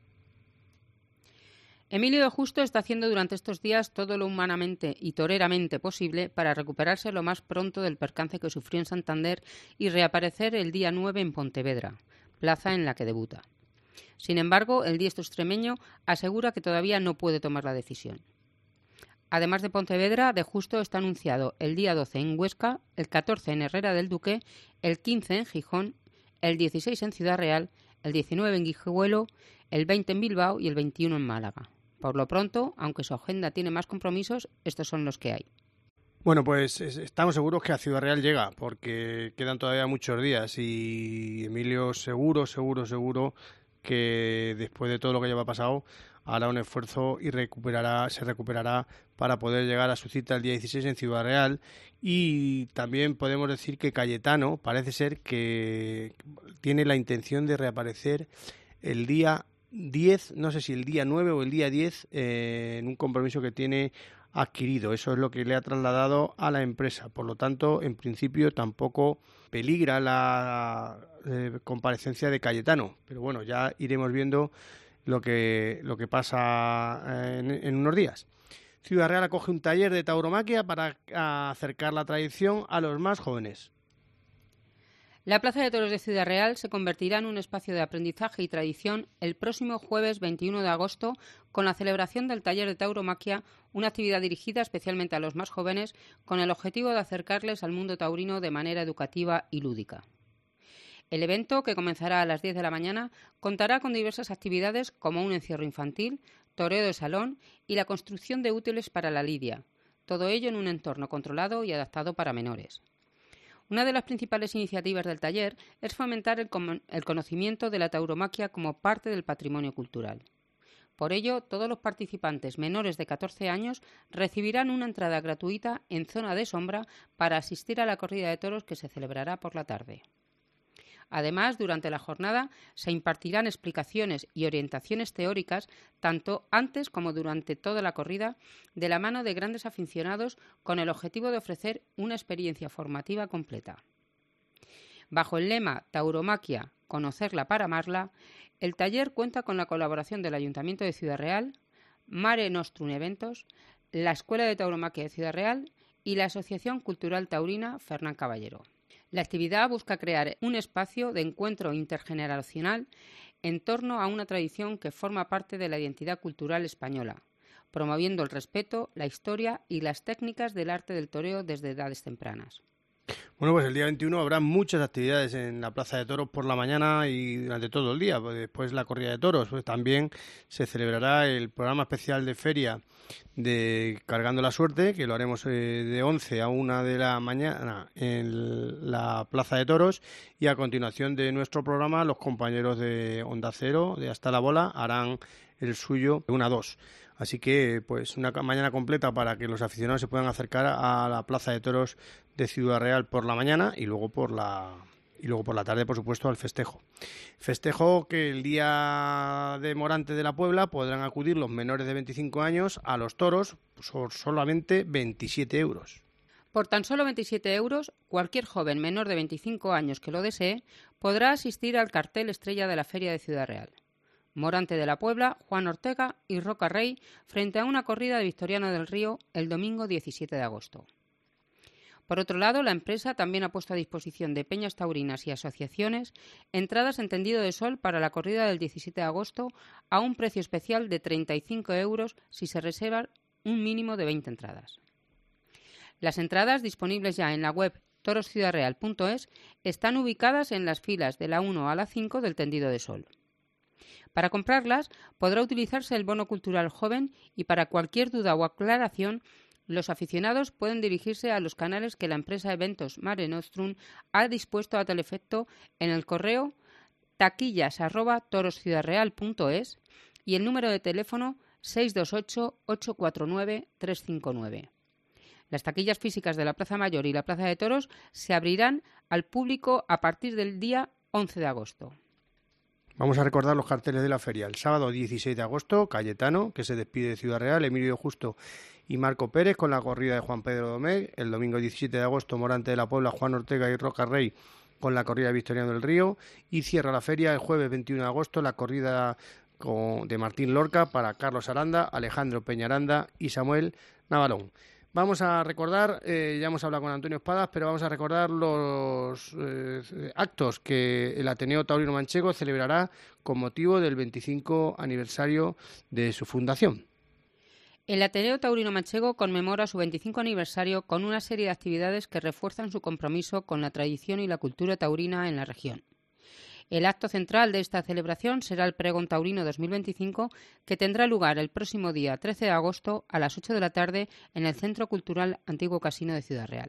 Emilio de Justo está haciendo durante estos días todo lo humanamente y toreramente posible para recuperarse lo más pronto del percance que sufrió en Santander y reaparecer el día 9 en Pontevedra, plaza en la que debuta. Sin embargo, el diestro extremeño asegura que todavía no puede tomar la decisión. Además de Pontevedra, de Justo está anunciado el día 12 en Huesca, el 14 en Herrera del Duque, el 15 en Gijón, el 16 en Ciudad Real, el 19 en Guijuelo, el 20 en Bilbao y el 21 en Málaga. Por lo pronto, aunque su agenda tiene más compromisos, estos son los que hay. Bueno, pues estamos seguros que a Ciudad Real llega, porque quedan todavía muchos días y Emilio seguro que después de todo lo que lleva pasado hará un esfuerzo y se recuperará para poder llegar a su cita el día 16 en Ciudad Real. Y también podemos decir que Cayetano parece ser que tiene la intención de reaparecer el día 10, no sé si el día 9 o el día 10, en un compromiso que tiene adquirido. Eso es lo que le ha trasladado a la empresa. Por lo tanto, en principio tampoco peligra la comparecencia de Cayetano. Pero bueno, ya iremos viendo lo que pasa en unos días. Ciudad Real acoge un taller de tauromaquia para acercar la tradición a los más jóvenes. La Plaza de Toros de Ciudad Real se convertirá en un espacio de aprendizaje y tradición el próximo jueves 21 de agosto con la celebración del taller de tauromaquia, una actividad dirigida especialmente a los más jóvenes con el objetivo de acercarles al mundo taurino de manera educativa y lúdica. El evento, que comenzará a las 10 de la mañana, contará con diversas actividades como un encierro infantil, toreo de salón y la construcción de útiles para la lidia, todo ello en un entorno controlado y adaptado para menores. Una de las principales iniciativas del taller es fomentar el conocimiento de la tauromaquia como parte del patrimonio cultural. Por ello, todos los participantes menores de 14 años recibirán una entrada gratuita en zona de sombra para asistir a la corrida de toros que se celebrará por la tarde. Además, durante la jornada se impartirán explicaciones y orientaciones teóricas tanto antes como durante toda la corrida, de la mano de grandes aficionados, con el objetivo de ofrecer una experiencia formativa completa. Bajo el lema Tauromaquia, conocerla para amarla, el taller cuenta con la colaboración del Ayuntamiento de Ciudad Real, Mare Nostrum Eventos, la Escuela de Tauromaquia de Ciudad Real y la Asociación Cultural Taurina Fernán Caballero. La actividad busca crear un espacio de encuentro intergeneracional en torno a una tradición que forma parte de la identidad cultural española, promoviendo el respeto, la historia y las técnicas del arte del toreo desde edades tempranas. Bueno, pues el día 21 habrá muchas actividades en la Plaza de Toros por la mañana y durante todo el día. Pues después la corrida de toros. Pues también se celebrará el programa especial de feria de Cargando la Suerte, que lo haremos de 11 a 1 de la mañana en la Plaza de Toros. Y a continuación de nuestro programa, los compañeros de Onda Cero, de Hasta la Bola, harán el suyo de 1 a 2. Así que, pues, una mañana completa para que los aficionados se puedan acercar a la Plaza de Toros de Ciudad Real por la mañana y luego por la tarde, por supuesto, al festejo. Festejo que el día de Morante de la Puebla podrán acudir los menores de 25 años a los toros por solamente 27 euros. Por tan solo 27 euros, cualquier joven menor de 25 años que lo desee podrá asistir al cartel estrella de la Feria de Ciudad Real. Morante de la Puebla, Juan Ortega y Roca Rey frente a una corrida de Victoriano del Río el domingo 17 de agosto. Por otro lado, la empresa también ha puesto a disposición de peñas taurinas y asociaciones entradas en tendido de sol para la corrida del 17 de agosto a un precio especial de 35 euros si se reservan un mínimo de 20 entradas. Las entradas, disponibles ya en la web torosciudadreal.es, están ubicadas en las filas de la 1 a la 5 del tendido de sol. Para comprarlas podrá utilizarse el bono cultural joven y para cualquier duda o aclaración los aficionados pueden dirigirse a los canales que la empresa Eventos Mare Nostrum ha dispuesto a tal efecto en el correo taquillas@torosciudadreal.es y el número de teléfono 628-849-359. Las taquillas físicas de la Plaza Mayor y la Plaza de Toros se abrirán al público a partir del día 11 de agosto. Vamos a recordar los carteles de la feria. El sábado 16 de agosto, Cayetano, que se despide de Ciudad Real, Emilio Justo y Marco Pérez con la corrida de Juan Pedro Domecq. El domingo 17 de agosto, Morante de la Puebla, Juan Ortega y Roca Rey con la corrida de Victoriano del Río. Y cierra la feria el jueves 21 de agosto, la corrida de Martín Lorca para Carlos Aranda, Alejandro Peñaranda y Samuel Navalón. Vamos a recordar, ya hemos hablado con Antonio Espadas, pero vamos a recordar los actos que el Ateneo Taurino Manchego celebrará con motivo del 25 aniversario de su fundación. El Ateneo Taurino Manchego conmemora su 25 aniversario con una serie de actividades que refuerzan su compromiso con la tradición y la cultura taurina en la región. El acto central de esta celebración será el Pregón Taurino 2025, que tendrá lugar el próximo día 13 de agosto a las 8 de la tarde en el Centro Cultural Antiguo Casino de Ciudad Real.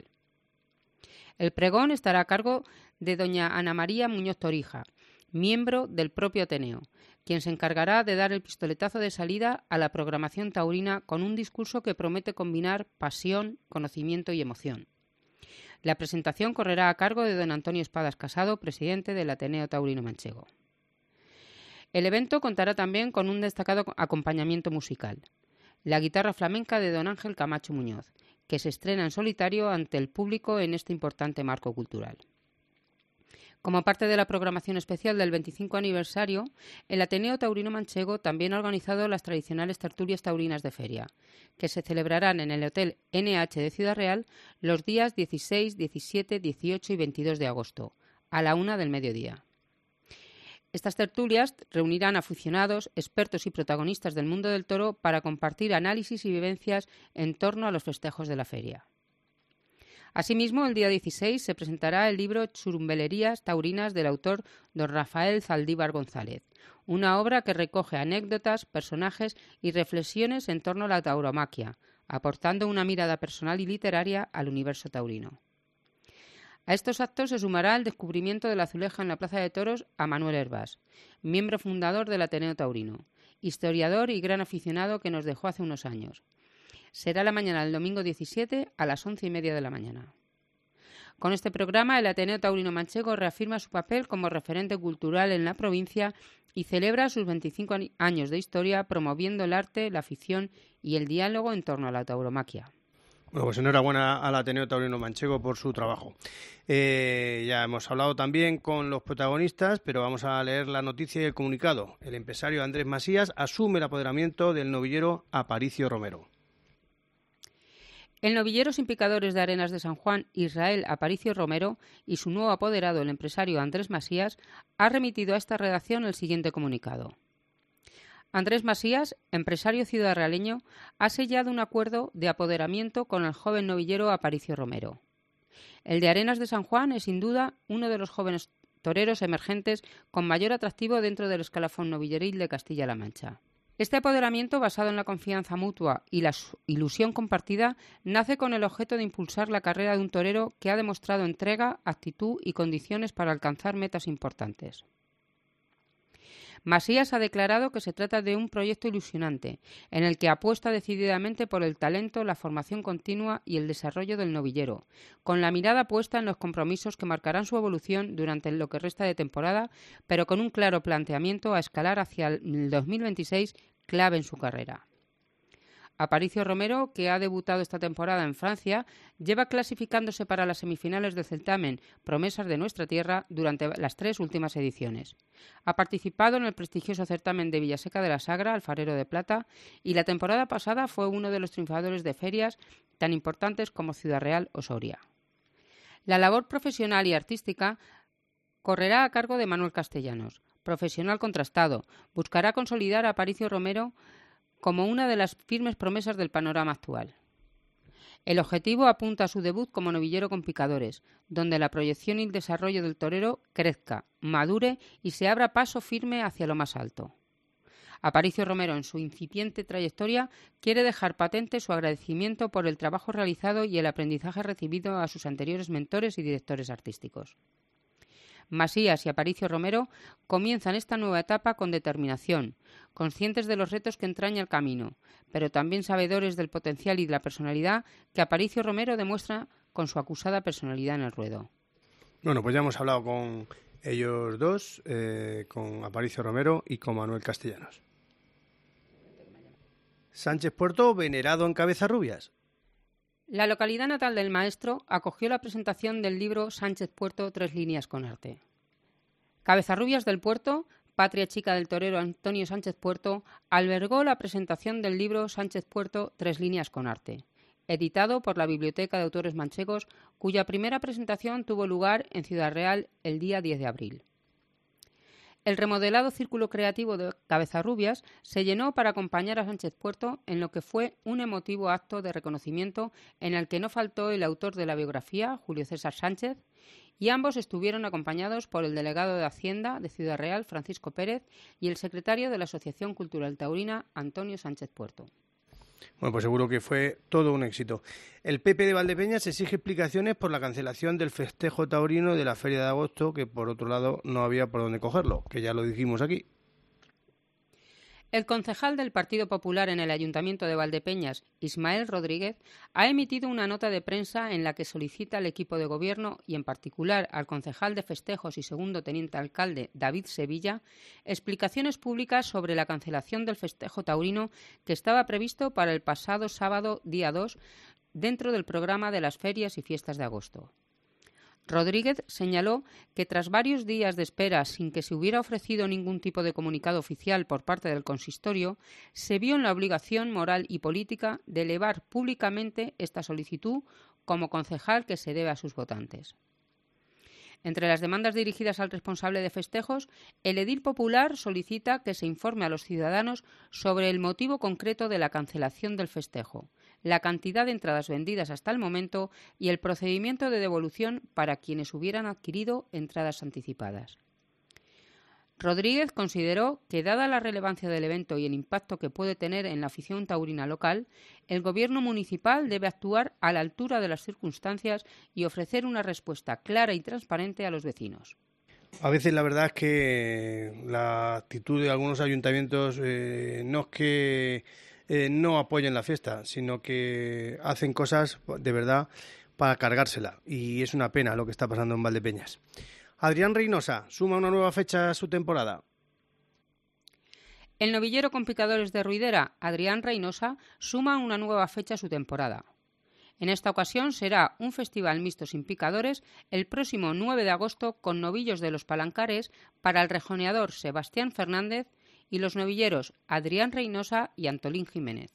El pregón estará a cargo de doña Ana María Muñoz Torija, miembro del propio Ateneo, quien se encargará de dar el pistoletazo de salida a la programación taurina con un discurso que promete combinar pasión, conocimiento y emoción. La presentación correrá a cargo de don Antonio Espadas Casado, presidente del Ateneo Taurino Manchego. El evento contará también con un destacado acompañamiento musical, la guitarra flamenca de don Ángel Camacho Muñoz, que se estrena en solitario ante el público en este importante marco cultural. Como parte de la programación especial del 25 aniversario, el Ateneo Taurino Manchego también ha organizado las tradicionales tertulias taurinas de feria, que se celebrarán en el Hotel NH de Ciudad Real los días 16, 17, 18 y 22 de agosto, a la 1 del mediodía. Estas tertulias reunirán aficionados, expertos y protagonistas del mundo del toro para compartir análisis y vivencias en torno a los festejos de la feria. Asimismo, el día 16 se presentará el libro Churumbelerías taurinas del autor don Rafael Zaldívar González, una obra que recoge anécdotas, personajes y reflexiones en torno a la tauromaquia, aportando una mirada personal y literaria al universo taurino. A estos actos se sumará el descubrimiento de la azuleja en la Plaza de Toros a Manuel Hervás, miembro fundador del Ateneo Taurino, historiador y gran aficionado que nos dejó hace unos años. Será la mañana del domingo 17 a las 11:30 de la mañana. Con este programa, el Ateneo Taurino Manchego reafirma su papel como referente cultural en la provincia y celebra sus 25 años de historia promoviendo el arte, la afición y el diálogo en torno a la tauromaquia. Bueno, pues enhorabuena al Ateneo Taurino Manchego por su trabajo. Ya hemos hablado también con los protagonistas, pero vamos a leer la noticia y el comunicado. El empresario Andrés Masías asume el apoderamiento del novillero Aparicio Romero. El novillero sin picadores de Arenas de San Juan, Israel Aparicio Romero, y su nuevo apoderado, el empresario Andrés Masías, ha remitido a esta redacción el siguiente comunicado. Andrés Masías, empresario ciudadrealeño, ha sellado un acuerdo de apoderamiento con el joven novillero Aparicio Romero. El de Arenas de San Juan es sin duda uno de los jóvenes toreros emergentes con mayor atractivo dentro del escalafón novilleril de Castilla-La Mancha. Este apoderamiento, basado en la confianza mutua y la ilusión compartida, nace con el objeto de impulsar la carrera de un torero que ha demostrado entrega, actitud y condiciones para alcanzar metas importantes. Masías ha declarado que se trata de un proyecto ilusionante, en el que apuesta decididamente por el talento, la formación continua y el desarrollo del novillero, con la mirada puesta en los compromisos que marcarán su evolución durante lo que resta de temporada, pero con un claro planteamiento a escalar hacia el 2026, clave en su carrera. Aparicio Romero, que ha debutado esta temporada en Francia, lleva clasificándose para las semifinales del certamen Promesas de Nuestra Tierra durante las 3 últimas ediciones. Ha participado en el prestigioso certamen de Villaseca de la Sagra, Alfarero de Plata, y la temporada pasada fue uno de los triunfadores de ferias tan importantes como Ciudad Real o Soria. La labor profesional y artística correrá a cargo de Manuel Castellanos. Profesional contrastado, buscará consolidar a Aparicio Romero como una de las firmes promesas del panorama actual. El objetivo apunta a su debut como novillero con picadores, donde la proyección y el desarrollo del torero crezca, madure y se abra paso firme hacia lo más alto. Aparicio Romero, en su incipiente trayectoria, quiere dejar patente su agradecimiento por el trabajo realizado y el aprendizaje recibido a sus anteriores mentores y directores artísticos. Masías y Aparicio Romero comienzan esta nueva etapa con determinación, conscientes de los retos que entraña el camino, pero también sabedores del potencial y de la personalidad que Aparicio Romero demuestra con su acusada personalidad en el ruedo. Bueno, pues ya hemos hablado con ellos dos, con Aparicio Romero y con Manuel Castellanos. Sánchez Puerto, venerado en Cabezarrubias. La localidad natal del maestro acogió la presentación del libro Sánchez Puerto, 3 líneas con arte. Cabezarrubias del Puerto, patria chica del torero Antonio Sánchez Puerto, albergó la presentación del libro Sánchez Puerto, 3 líneas con arte, editado por la Biblioteca de Autores Manchegos, cuya primera presentación tuvo lugar en Ciudad Real el día 10 de abril. El remodelado círculo creativo de Cabezarrubias se llenó para acompañar a Sánchez Puerto en lo que fue un emotivo acto de reconocimiento en el que no faltó el autor de la biografía, Julio César Sánchez, y ambos estuvieron acompañados por el delegado de Hacienda de Ciudad Real, Francisco Pérez, y el secretario de la Asociación Cultural Taurina, Antonio Sánchez Puerto. Bueno, pues seguro que fue todo un éxito. El PP de Valdepeñas exige explicaciones por la cancelación del festejo taurino de la Feria de Agosto, que por otro lado no había por dónde cogerlo, que ya lo dijimos aquí. El concejal del Partido Popular en el Ayuntamiento de Valdepeñas, Ismael Rodríguez, ha emitido una nota de prensa en la que solicita al equipo de gobierno y en particular al concejal de festejos y segundo teniente alcalde, David Sevilla, explicaciones públicas sobre la cancelación del festejo taurino que estaba previsto para el pasado sábado día 2 dentro del programa de las ferias y fiestas de agosto. Rodríguez señaló que tras varios días de espera sin que se hubiera ofrecido ningún tipo de comunicado oficial por parte del consistorio, se vio en la obligación moral y política de elevar públicamente esta solicitud como concejal que se debe a sus votantes. Entre las demandas dirigidas al responsable de festejos, el edil popular solicita que se informe a los ciudadanos sobre el motivo concreto de la cancelación del festejo, la cantidad de entradas vendidas hasta el momento y el procedimiento de devolución para quienes hubieran adquirido entradas anticipadas. Rodríguez consideró que, dada la relevancia del evento y el impacto que puede tener en la afición taurina local, el gobierno municipal debe actuar a la altura de las circunstancias y ofrecer una respuesta clara y transparente a los vecinos. A veces la verdad es que la actitud de algunos ayuntamientos no es que no apoyen la fiesta, sino que hacen cosas de verdad para cargársela. Y es una pena lo que está pasando en Valdepeñas. Adrián Reynosa suma una nueva fecha a su temporada. El novillero con picadores de Ruidera, Adrián Reynosa, suma una nueva fecha a su temporada. En esta ocasión será un festival mixto sin picadores el próximo 9 de agosto con novillos de los Palancares para el rejoneador Sebastián Fernández y los novilleros Adrián Reynosa y Antolín Jiménez.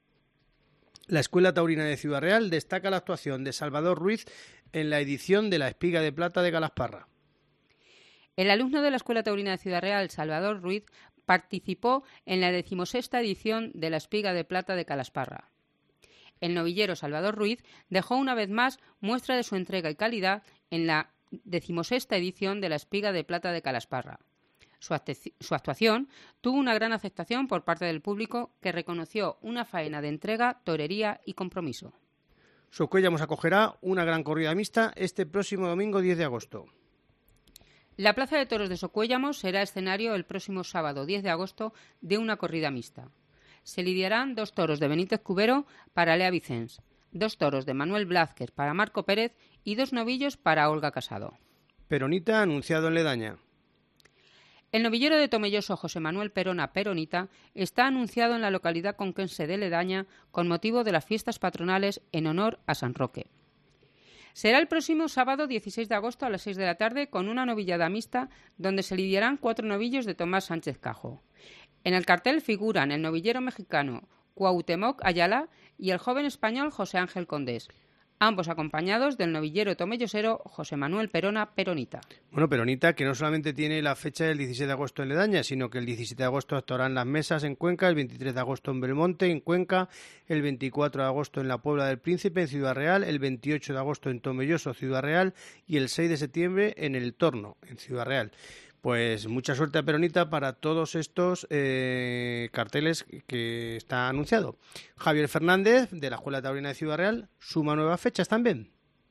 La Escuela Taurina de Ciudad Real destaca la actuación de Salvador Ruiz en la edición de la Espiga de Plata de Calasparra. El alumno de la Escuela Taurina de Ciudad Real, Salvador Ruiz, participó en la 16ª edición de la Espiga de Plata de Calasparra. El novillero Salvador Ruiz dejó una vez más muestra de su entrega y calidad en la 16ª edición de la Espiga de Plata de Calasparra. Su actuación tuvo una gran aceptación por parte del público, que reconoció una faena de entrega, torería y compromiso. Socuéllamos acogerá una gran corrida mixta este próximo domingo 10 de agosto. La Plaza de Toros de Socuéllamos será escenario el próximo sábado 10 de agosto de una corrida mixta. Se lidiarán 2 toros de Benítez Cubero para Lea Vicens, 2 toros de Manuel Blázquez para Marco Pérez y 2 novillos para Olga Casado. Peronita anunciado en Ledaña. El novillero de Tomelloso José Manuel Perona Peronita está anunciado en la localidad conquense de Ledaña con motivo de las fiestas patronales en honor a San Roque. Será el próximo sábado 16 de agosto a las 6 de la tarde con una novillada mixta donde se lidiarán 4 novillos de Tomás Sánchez Cajo. En el cartel figuran el novillero mexicano Cuauhtémoc Ayala y el joven español José Ángel Condés, ambos acompañados del novillero tomellosero José Manuel Perona Peronita. Bueno, Peronita, que no solamente tiene la fecha del 16 de agosto en Ledaña, sino que el 17 de agosto actuarán las mesas en Cuenca, el 23 de agosto en Belmonte, en Cuenca, el 24 de agosto en la Puebla del Príncipe, en Ciudad Real, el 28 de agosto en Tomelloso, Ciudad Real, y el 6 de septiembre en El Torno, en Ciudad Real. Pues mucha suerte a Peronita para todos estos carteles que está anunciado. Javier Fernández, de la Escuela Taurina de Ciudad Real, suma nuevas fechas también.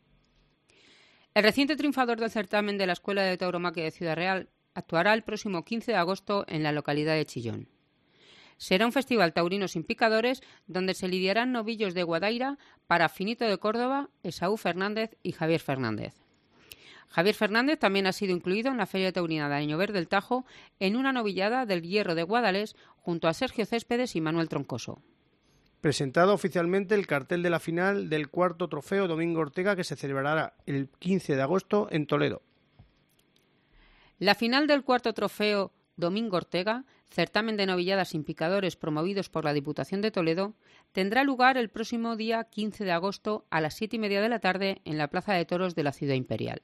El reciente triunfador del certamen de la Escuela de Tauromaquia de Ciudad Real actuará el próximo 15 de agosto en la localidad de Chillón. Será un festival taurino sin picadores donde se lidiarán novillos de Guadaira para Finito de Córdoba, Esaú Fernández y Javier Fernández. Javier Fernández también ha sido incluido en la Feria Taurina de Añover del Tajo en una novillada del Hierro de Guadalés junto a Sergio Céspedes y Manuel Troncoso. Presentado oficialmente el cartel de la final del cuarto trofeo Domingo Ortega, que se celebrará el 15 de agosto en Toledo. La final del cuarto trofeo Domingo Ortega, certamen de novilladas sin picadores promovidos por la Diputación de Toledo, tendrá lugar el próximo día 15 de agosto a las 7:30 de la tarde en la Plaza de Toros de la Ciudad Imperial.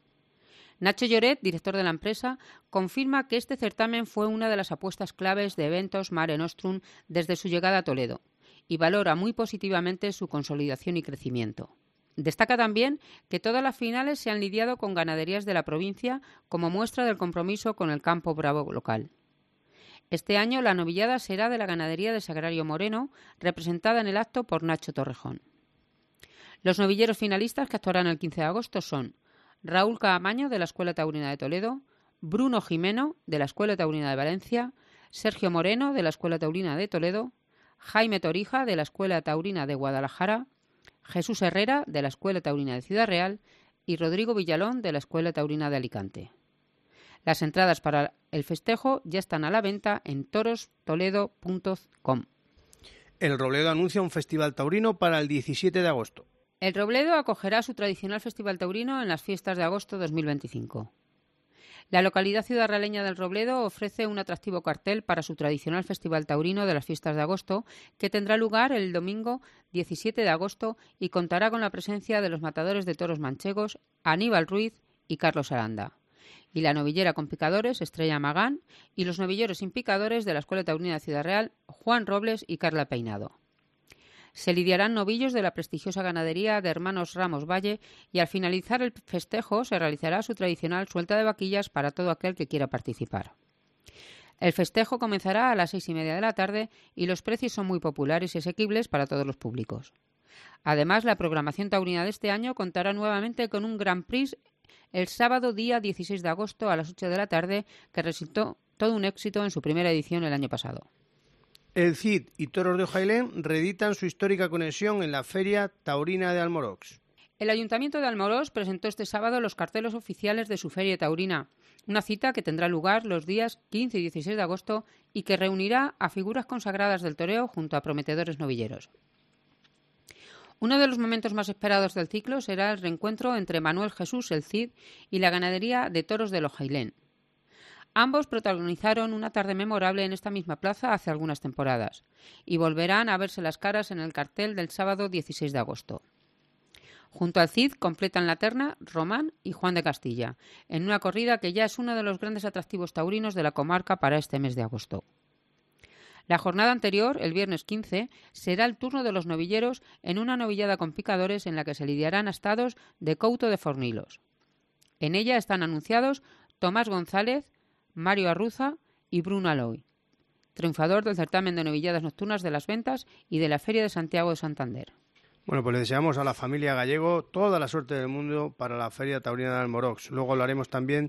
Nacho Lloret, director de la empresa, confirma que este certamen fue una de las apuestas claves de Eventos Mare Nostrum desde su llegada a Toledo y valora muy positivamente su consolidación y crecimiento. Destaca también que todas las finales se han lidiado con ganaderías de la provincia como muestra del compromiso con el campo bravo local. Este año la novillada será de la ganadería de Sagrario Moreno, representada en el acto por Nacho Torrejón. Los novilleros finalistas que actuarán el 15 de agosto son Raúl Caamaño, de la Escuela Taurina de Toledo, Bruno Jimeno, de la Escuela Taurina de Valencia, Sergio Moreno, de la Escuela Taurina de Toledo, Jaime Torija, de la Escuela Taurina de Guadalajara, Jesús Herrera, de la Escuela Taurina de Ciudad Real, y Rodrigo Villalón, de la Escuela Taurina de Alicante. Las entradas para el festejo ya están a la venta en torostoledo.com. El Robledo anuncia un festival taurino para el 17 de agosto. El Robledo acogerá su tradicional festival taurino en las fiestas de agosto 2025. La localidad ciudadrealeña del Robledo ofrece un atractivo cartel para su tradicional festival taurino de las fiestas de agosto, que tendrá lugar el domingo 17 de agosto y contará con la presencia de los matadores de toros manchegos Aníbal Ruiz y Carlos Aranda, y la novillera con picadores Estrella Magán, y los novilleros sin picadores de la Escuela Taurina de Ciudad Real Juan Robles y Carla Peinado. Se lidiarán novillos de la prestigiosa ganadería de Hermanos Ramos Valle y al finalizar el festejo se realizará su tradicional suelta de vaquillas para todo aquel que quiera participar. El festejo comenzará a las 6:30 de la tarde y los precios son muy populares y asequibles para todos los públicos. Además, la programación taurina de este año contará nuevamente con un Grand Prix el sábado día 16 de agosto a las 8 de la tarde, que resultó todo un éxito en su primera edición el año pasado. El CID y Toros de Jailén reeditan su histórica conexión en la Feria Taurina de Almorox. El Ayuntamiento de Almorós presentó este sábado los carteles oficiales de su Feria Taurina, una cita que tendrá lugar los días 15 y 16 de agosto y que reunirá a figuras consagradas del toreo junto a prometedores novilleros. Uno de los momentos más esperados del ciclo será el reencuentro entre Manuel Jesús, el Cid, y la ganadería de toros de Lojailén. Ambos protagonizaron una tarde memorable en esta misma plaza hace algunas temporadas y volverán a verse las caras en el cartel del sábado 16 de agosto. Junto al Cid completan la terna Román y Juan de Castilla, en una corrida que ya es uno de los grandes atractivos taurinos de la comarca para este mes de agosto. La jornada anterior, el viernes 15, será el turno de los novilleros en una novillada con picadores en la que se lidiarán astados de Couto de Fornilos. En ella están anunciados Tomás González, Mario Arruza y Bruno Aloy, triunfador del certamen de novilladas nocturnas de las Ventas y de la Feria de Santiago de Santander. Bueno, pues le deseamos a la familia Gallego toda la suerte del mundo para la Feria Taurina de Almorox. Luego hablaremos también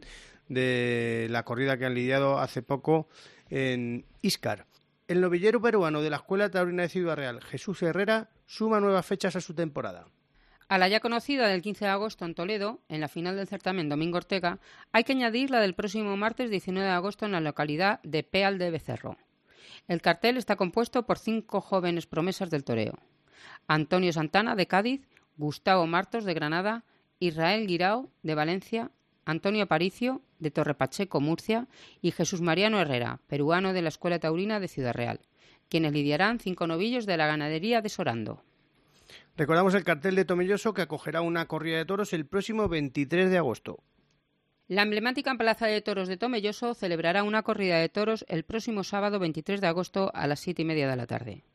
de la corrida que han lidiado hace poco en Íscar. El novillero peruano de la Escuela Taurina de Ciudad Real, Jesús Herrera, suma nuevas fechas a su temporada. A la ya conocida del 15 de agosto en Toledo, en la final del certamen Domingo Ortega, hay que añadir la del próximo martes 19 de agosto en la localidad de Peal de Becerro. El cartel está compuesto por 5 jóvenes promesas del toreo: Antonio Santana, de Cádiz; Gustavo Martos, de Granada; Israel Guirao, de Valencia; Antonio Aparicio, de Torrepacheco, Murcia; y Jesús Mariano Herrera, peruano de la Escuela Taurina de Ciudad Real, quienes lidiarán 5 novillos de la ganadería de Sorando. Recordamos el cartel de Tomelloso, que acogerá una corrida de toros el próximo 23 de agosto. La emblemática Plaza de Toros de Tomelloso celebrará una corrida de toros el próximo sábado 23 de agosto a las 7:30 de la tarde.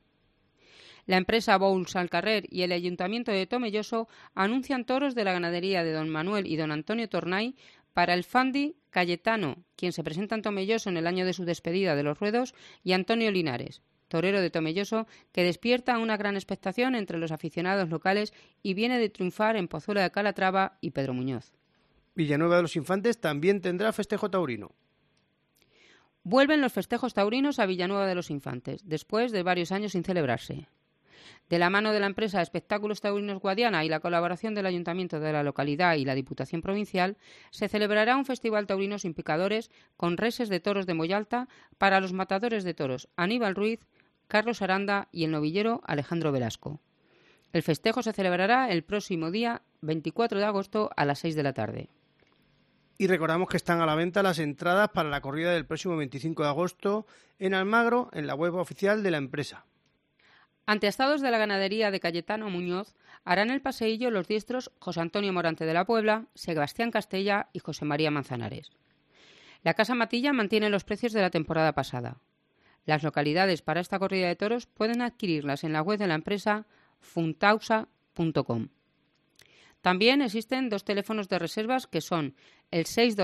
La empresa Bouls al Carrer y el Ayuntamiento de Tomelloso anuncian toros de la ganadería de don Manuel y don Antonio Tornay para el Fandi Cayetano, quien se presenta en Tomelloso en el año de su despedida de los ruedos, y Antonio Linares, torero de Tomelloso, que despierta una gran expectación entre los aficionados locales y viene de triunfar en Pozuelo de Calatrava y Pedro Muñoz. Villanueva de los Infantes también tendrá festejo taurino. Vuelven los festejos taurinos a Villanueva de los Infantes, después de varios años sin celebrarse. De la mano de la empresa Espectáculos Taurinos Guadiana y la colaboración del Ayuntamiento de la localidad y la Diputación Provincial, se celebrará un festival taurino sin picadores con reses de toros de Moyalta para los matadores de toros Aníbal Ruiz, Carlos Aranda y el novillero Alejandro Velasco. El festejo se celebrará el próximo día 24 de agosto a las 6 de la tarde. Y recordamos que están a la venta las entradas para la corrida del próximo 25 de agosto en Almagro, en la web oficial de la empresa. Anteastados de la ganadería de Cayetano Muñoz harán el paseillo los diestros José Antonio Morante de la Puebla, Sebastián Castella y José María Manzanares. La Casa Matilla mantiene los precios de la temporada pasada. Las localidades para esta corrida de toros pueden adquirirlas en la web de la empresa funtausa.com. También existen 2 teléfonos de reservas, que son el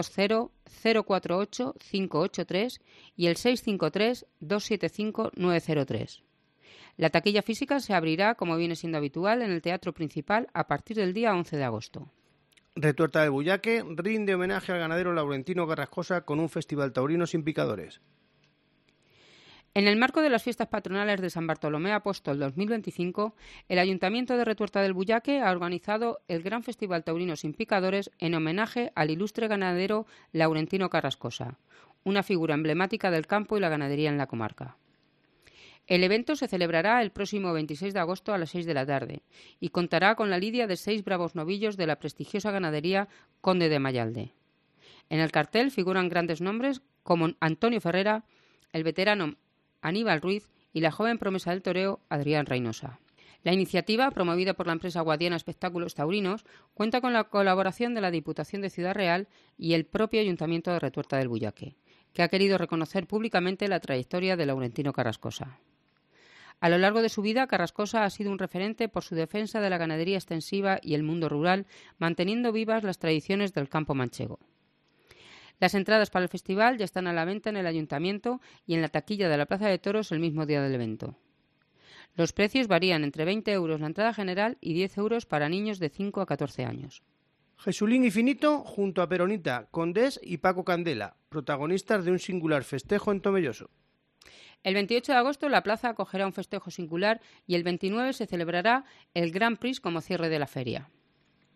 620-048-583 y el 653-275-903. La taquilla física se abrirá, como viene siendo habitual, en el Teatro Principal a partir del día 11 de agosto. Retuerta del Bullaque rinde homenaje al ganadero Laurentino Carrascosa con un festival taurino sin picadores. En el marco de las fiestas patronales de San Bartolomé Apóstol 2025, el Ayuntamiento de Retuerta del Bullaque ha organizado el Gran Festival Taurino sin Picadores en homenaje al ilustre ganadero Laurentino Carrascosa, una figura emblemática del campo y la ganadería en la comarca. El evento se celebrará el próximo 26 de agosto a las 6 de la tarde y contará con la lidia de 6 bravos novillos de la prestigiosa ganadería Conde de Mayalde. En el cartel figuran grandes nombres como Antonio Ferrera, el veterano Aníbal Ruiz y la joven promesa del toreo Adrián Reynosa. La iniciativa, promovida por la empresa Guadiana Espectáculos Taurinos, cuenta con la colaboración de la Diputación de Ciudad Real y el propio Ayuntamiento de Retuerta del Bullaque, que ha querido reconocer públicamente la trayectoria de Laurentino Carrascosa. A lo largo de su vida, Carrascosa ha sido un referente por su defensa de la ganadería extensiva y el mundo rural, manteniendo vivas las tradiciones del campo manchego. Las entradas para el festival ya están a la venta en el Ayuntamiento y en la taquilla de la Plaza de Toros el mismo día del evento. Los precios varían entre 20 euros la entrada general y 10 euros para niños de 5 a 14 años. Jesulín y Finito junto a Peronita, Condés y Paco Candela, protagonistas de un singular festejo en Tomelloso. El 28 de agosto la plaza acogerá un festejo singular y el 29 se celebrará el Grand Prix como cierre de la feria.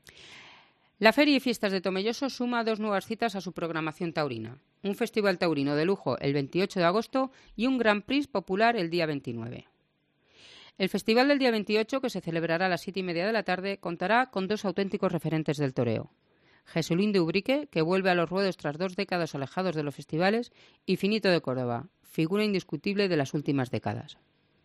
La Feria y Fiestas de Tomelloso suma 2 nuevas citas a su programación taurina. Un festival taurino de lujo el 28 de agosto y un Grand Prix popular el día 29. El festival del día 28, que se celebrará a las 7:30 de la tarde, contará con 2 auténticos referentes del toreo. Jesulín de Ubrique, que vuelve a los ruedos tras 2 décadas alejados de los festivales, y Finito de Córdoba, figura indiscutible de las últimas décadas.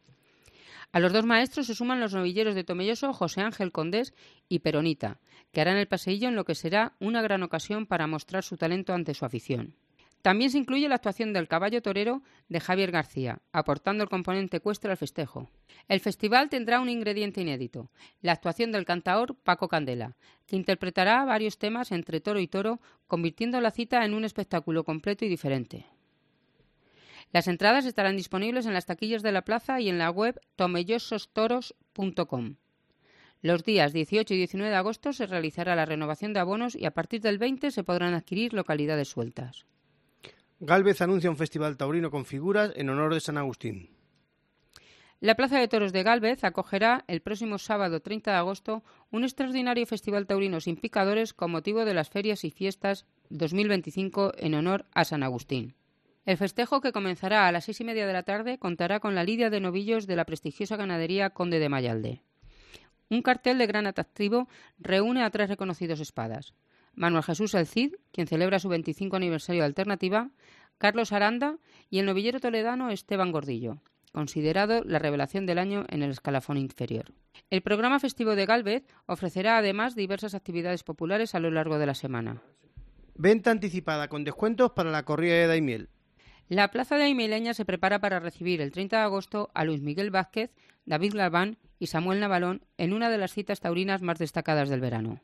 A los 2 maestros se suman los novilleros de Tomelloso, José Ángel Condés y Peronita, que harán el paseillo en lo que será una gran ocasión para mostrar su talento ante su afición. También se incluye la actuación del caballo torero de Javier García, aportando el componente ecuestre al festejo. El festival tendrá un ingrediente inédito, la actuación del cantaor Paco Candela, que interpretará varios temas entre toro y toro, convirtiendo la cita en un espectáculo completo y diferente. Las entradas estarán disponibles en las taquillas de la plaza y en la web tomellosostoros.com. Los días 18 y 19 de agosto se realizará la renovación de abonos y a partir del 20 se podrán adquirir localidades sueltas. Gálvez anuncia un festival taurino con figuras en honor de San Agustín. La Plaza de Toros de Gálvez acogerá el próximo sábado 30 de agosto un extraordinario festival taurino sin picadores con motivo de las ferias y fiestas 2025 en honor a San Agustín. El festejo, que comenzará a las 6:30 de la tarde, contará con la lidia de novillos de la prestigiosa ganadería Conde de Mayalde. Un cartel de gran atractivo reúne a 3 reconocidos espadas: Manuel Jesús El Cid, quien celebra su 25 aniversario de Alternativa, Carlos Aranda y el novillero toledano Esteban Gordillo, considerado la revelación del año en el escalafón inferior. El programa festivo de Gálvez ofrecerá además diversas actividades populares a lo largo de la semana. Venta anticipada con descuentos para la corrida de Daimiel. La plaza de Aimileña se prepara para recibir el 30 de agosto a Luis Miguel Vázquez, David Galván y Samuel Navalón en una de las citas taurinas más destacadas del verano.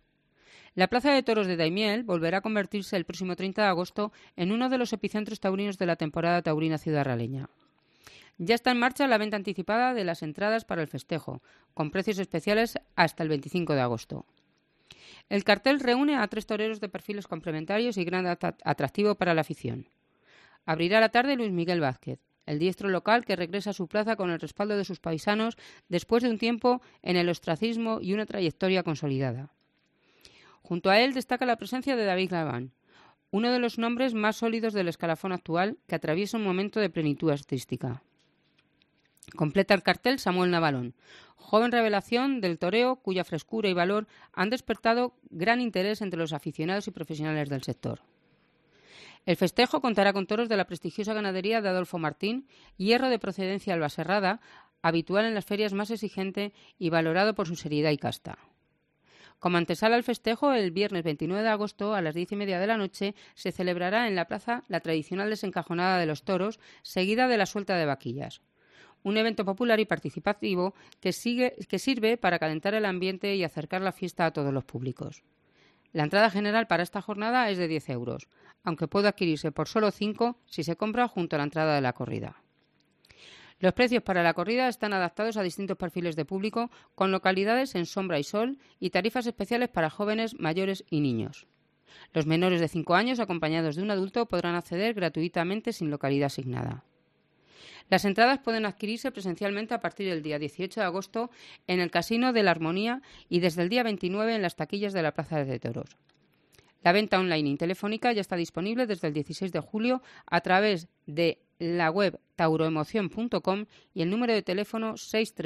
La Plaza de Toros de Daimiel volverá a convertirse el próximo 30 de agosto en uno de los epicentros taurinos de la temporada taurina ciudadrealeña. Ya está en marcha la venta anticipada de las entradas para el festejo, con precios especiales hasta el 25 de agosto. El cartel reúne a 3 toreros de perfiles complementarios y gran atractivo para la afición. Abrirá la tarde Luis Miguel Vázquez, el diestro local que regresa a su plaza con el respaldo de sus paisanos después de un tiempo en el ostracismo y una trayectoria consolidada. Junto a él destaca la presencia de David Galván, uno de los nombres más sólidos del escalafón actual, que atraviesa un momento de plenitud artística. Completa el cartel Samuel Navalón, joven revelación del toreo cuya frescura y valor han despertado gran interés entre los aficionados y profesionales del sector. El festejo contará con toros de la prestigiosa ganadería de Adolfo Martín, hierro de procedencia albacerrada, habitual en las ferias más exigente y valorado por su seriedad y casta. Como antesala al festejo, el viernes 29 de agosto a las 10:30 de la noche se celebrará en la plaza la tradicional desencajonada de los toros, seguida de la suelta de vaquillas. Un evento popular y participativo que sirve para calentar el ambiente y acercar la fiesta a todos los públicos. La entrada general para esta jornada es de 10 euros, aunque puede adquirirse por solo 5 si se compra junto a la entrada de la corrida. Los precios para la corrida están adaptados a distintos perfiles de público, con localidades en sombra y sol y tarifas especiales para jóvenes, mayores y niños. Los menores de 5 años, acompañados de un adulto, podrán acceder gratuitamente sin localidad asignada. Las entradas pueden adquirirse presencialmente a partir del día 18 de agosto en el Casino de la Armonía y desde el día 29 en las taquillas de la Plaza de Toros. La venta online y telefónica ya está disponible desde el 16 de julio a través de la web tauroemoción.com y el número de teléfono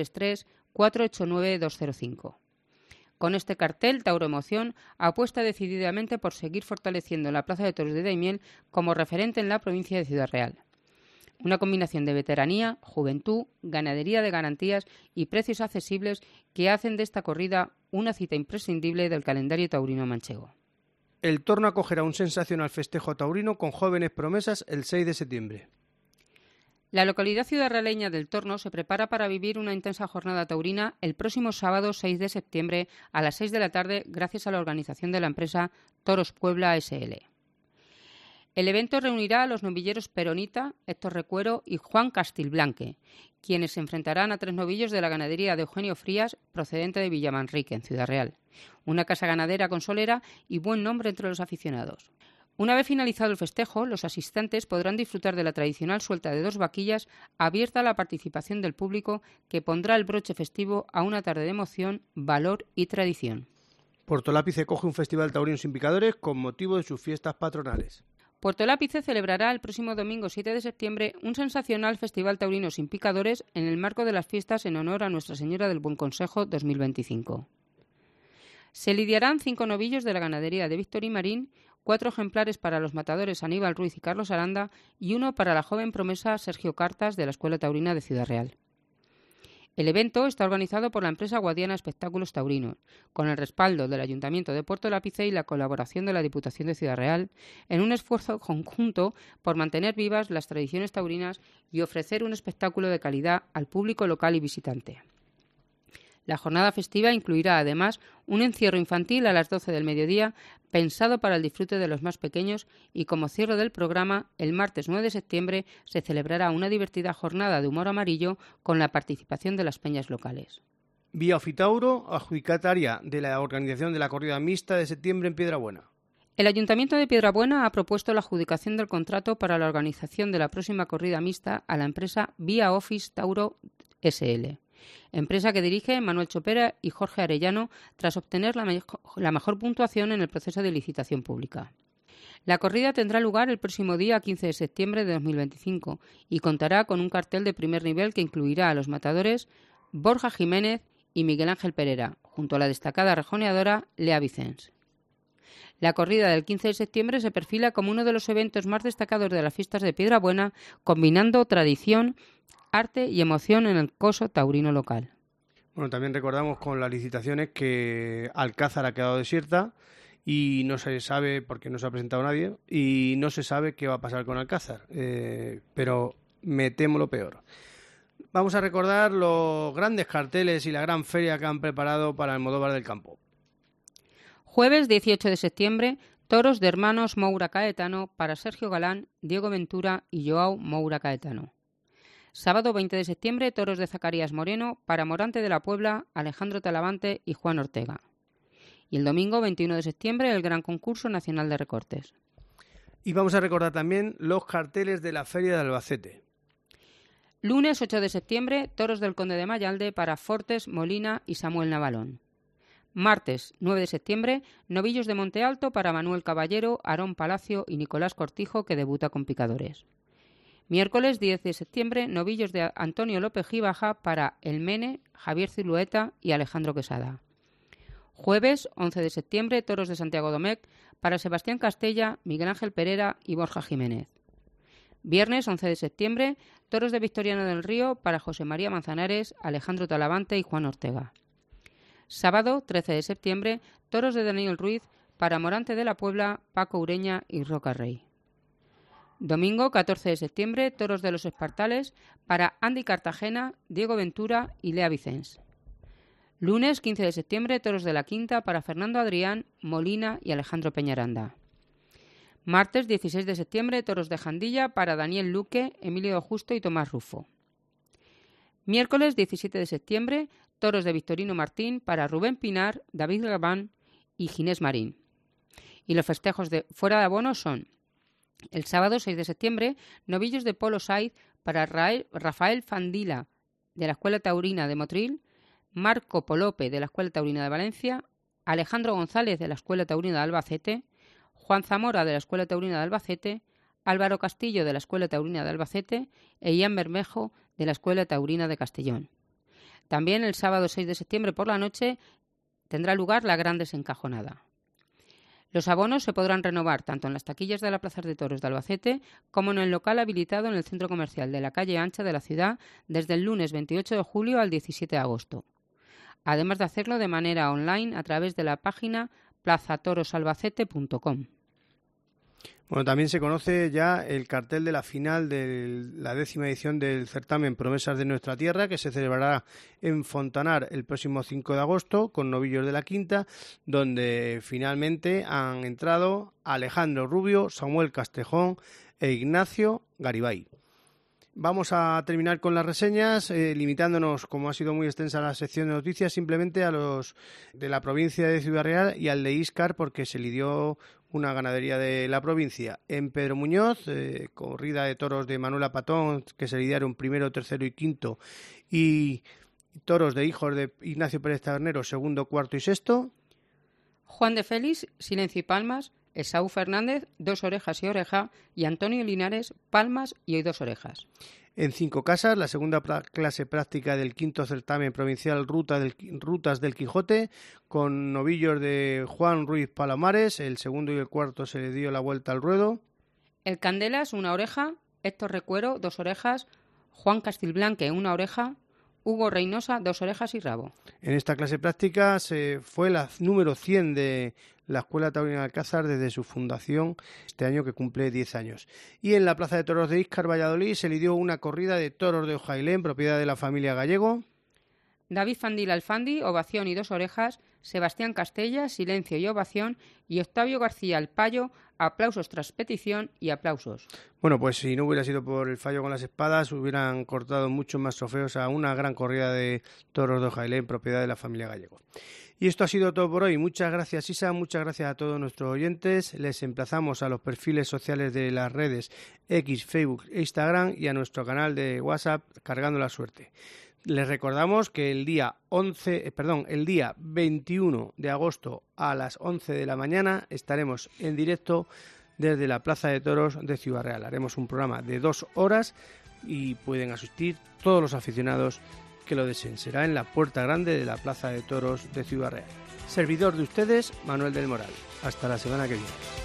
633-489-205. Con este cartel, Tauroemoción apuesta decididamente por seguir fortaleciendo la Plaza de Toros de Daimiel como referente en la provincia de Ciudad Real. Una combinación de veteranía, juventud, ganadería de garantías y precios accesibles que hacen de esta corrida una cita imprescindible del calendario taurino manchego. El Torno acogerá un sensacional festejo taurino con jóvenes promesas el 6 de septiembre. La localidad ciudadrealeña del Torno se prepara para vivir una intensa jornada taurina el próximo sábado 6 de septiembre a las 6 de la tarde gracias a la organización de la empresa Toros Puebla S.L. El evento reunirá a los novilleros Peronita, Héctor Recuero y Juan Castilblanque, quienes se enfrentarán a 3 novillos de la ganadería de Eugenio Frías, procedente de Villamanrique, en Ciudad Real. Una casa ganadera con solera y buen nombre entre los aficionados. Una vez finalizado el festejo, los asistentes podrán disfrutar de la tradicional suelta de 2 vaquillas abierta a la participación del público que pondrá el broche festivo a una tarde de emoción, valor y tradición. Puerto Lápice coge un festival taurino sin picadores con motivo de sus fiestas patronales. Puerto Lápice celebrará el próximo domingo 7 de septiembre un sensacional festival taurino sin picadores en el marco de las fiestas en honor a Nuestra Señora del Buen Consejo 2025. Se lidiarán 5 novillos de la ganadería de Víctor y Marín, 4 ejemplares para los matadores Aníbal Ruiz y Carlos Aranda y 1 para la joven promesa Sergio Cartas de la Escuela Taurina de Ciudad Real. El evento está organizado por la empresa Guadiana Espectáculos Taurinos, con el respaldo del Ayuntamiento de Puerto Lápice y la colaboración de la Diputación de Ciudad Real, en un esfuerzo conjunto por mantener vivas las tradiciones taurinas y ofrecer un espectáculo de calidad al público local y visitante. La jornada festiva incluirá además un encierro infantil a las 12 del mediodía, pensado para el disfrute de los más pequeños, y como cierre del programa, el martes 9 de septiembre se celebrará una divertida jornada de humor amarillo con la participación de las peñas locales. Vía Ofitauro, adjudicataria de la organización de la corrida mixta de septiembre en Piedrabuena. El Ayuntamiento de Piedrabuena ha propuesto la adjudicación del contrato para la organización de la próxima corrida mixta a la empresa Vía Office Tauro SL. Empresa que dirige Manuel Chopera y Jorge Arellano tras obtener la mejor puntuación en el proceso de licitación pública. La corrida tendrá lugar el próximo día 15 de septiembre de 2025 y contará con un cartel de primer nivel que incluirá a los matadores Borja Jiménez y Miguel Ángel Pereira, junto a la destacada rejoneadora Lea Vicens. La corrida del 15 de septiembre se perfila como uno de los eventos más destacados de las fiestas de Piedrabuena, combinando tradición, arte y emoción en el coso taurino local. Bueno, también recordamos con las licitaciones que Alcázar ha quedado desierta y no se sabe, porque no se ha presentado nadie, y no se sabe qué va a pasar con Alcázar, pero me temo lo peor. Vamos a recordar los grandes carteles y la gran feria que han preparado para el Almodóvar del Campo. Jueves 18 de septiembre, toros de hermanos Moura Caetano para Sergio Galán, Diego Ventura y Joao Moura Caetano. Sábado 20 de septiembre, toros de Zacarías Moreno para Morante de la Puebla, Alejandro Talavante y Juan Ortega. Y el domingo 21 de septiembre, el Gran Concurso Nacional de Recortes. Y vamos a recordar también los carteles de la Feria de Albacete. Lunes 8 de septiembre, toros del Conde de Mayalde para Fortes, Molina y Samuel Navalón. Martes 9 de septiembre, novillos de Monte Alto para Manuel Caballero, Aarón Palacio y Nicolás Cortijo, que debuta con picadores. Miércoles 10 de septiembre, novillos de Antonio López Gibaja para El Mene, Javier Zulueta y Alejandro Quesada. Jueves 11 de septiembre, toros de Santiago Domecq para Sebastián Castella, Miguel Ángel Pereira y Borja Jiménez. Viernes 11 de septiembre, toros de Victoriano del Río para José María Manzanares, Alejandro Talavante y Juan Ortega. Sábado 13 de septiembre, toros de Daniel Ruiz para Morante de la Puebla, Paco Ureña y Roca Rey. Domingo 14 de septiembre, toros de los Espartales para Andy Cartagena, Diego Ventura y Lea Vicens. Lunes 15 de septiembre, toros de la Quinta para Fernando Adrián, Molina y Alejandro Peñaranda. Martes 16 de septiembre, toros de Jandilla para Daniel Luque, Emilio Justo y Tomás Rufo. Miércoles 17 de septiembre, toros de Victorino Martín para Rubén Pinar, David Gabán y Ginés Marín. Y los festejos de fuera de abono son: el sábado 6 de septiembre, novillos de Polo Saiz para Rafael Fandila de la Escuela Taurina de Motril, Marco Polope de la Escuela Taurina de Valencia, Alejandro González de la Escuela Taurina de Albacete, Juan Zamora de la Escuela Taurina de Albacete, Álvaro Castillo de la Escuela Taurina de Albacete e Ian Bermejo de la Escuela Taurina de Castellón. También el sábado 6 de septiembre por la noche tendrá lugar la gran desencajonada. Los abonos se podrán renovar tanto en las taquillas de la Plaza de Toros de Albacete como en el local habilitado en el centro comercial de la calle Ancha de la ciudad desde el lunes 28 de julio al 17 de agosto. Además de hacerlo de manera online a través de la página plazatorosalbacete.com. Bueno, también se conoce ya el cartel de la final de la 10ª edición del certamen Promesas de Nuestra Tierra, que se celebrará en Fontanar el próximo 5 de agosto con novillos de la Quinta, donde finalmente han entrado Alejandro Rubio, Samuel Castejón e Ignacio Garibay. Vamos a terminar con las reseñas, limitándonos, como ha sido muy extensa la sección de noticias, simplemente a los de la provincia de Ciudad Real y al de Íscar, porque se lidió una ganadería de la provincia. En Pedro Muñoz, corrida de toros de Manuela Patón, que se lidiaron primero, tercero y quinto, y toros de hijos de Ignacio Pérez Tabernero, segundo, cuarto y sexto. Juan de Félix, silencio y palmas. Esaú Fernández, 2 orejas y oreja. Y Antonio Linares, palmas y hoy 2 orejas. En 5 casas, la segunda clase práctica del 5º certamen provincial Rutas del Quijote, con novillos de Juan Ruiz Palomares. El segundo y el cuarto se le dio la vuelta al ruedo. El Candelas, 1 oreja. Héctor Recuero, 2 orejas. Juan Castilblanque, 1 oreja. Hugo Reynosa, 2 orejas y rabo. En esta clase práctica se fue la número 100 de la Escuela Taurina de Alcázar desde su fundación, este año que cumple 10 años. Y en la Plaza de Toros de Íscar, Valladolid, se lidió una corrida de toros de Ojailén, propiedad de la familia Gallego. David Fandil Alfandi, ovación y 2 orejas. Sebastián Castella, silencio y ovación. Y Octavio García El Payo, aplausos tras petición y aplausos. Bueno, pues si no hubiera sido por el fallo con las espadas, hubieran cortado muchos más trofeos a una gran corrida de toros de Ojailén, propiedad de la familia Gallego. Y esto ha sido todo por hoy. Muchas gracias, Isa, muchas gracias a todos nuestros oyentes. Les emplazamos a los perfiles sociales de las redes X, Facebook e Instagram y a nuestro canal de WhatsApp Cargando la Suerte. Les recordamos que el día 21 de agosto a las 11 de la mañana estaremos en directo desde la Plaza de Toros de Ciudad Real. Haremos un programa de 2 horas y pueden asistir todos los aficionados que lo deseen. Será en la Puerta Grande de la Plaza de Toros de Ciudad Real. Servidor de ustedes, Manuel del Moral. Hasta la semana que viene.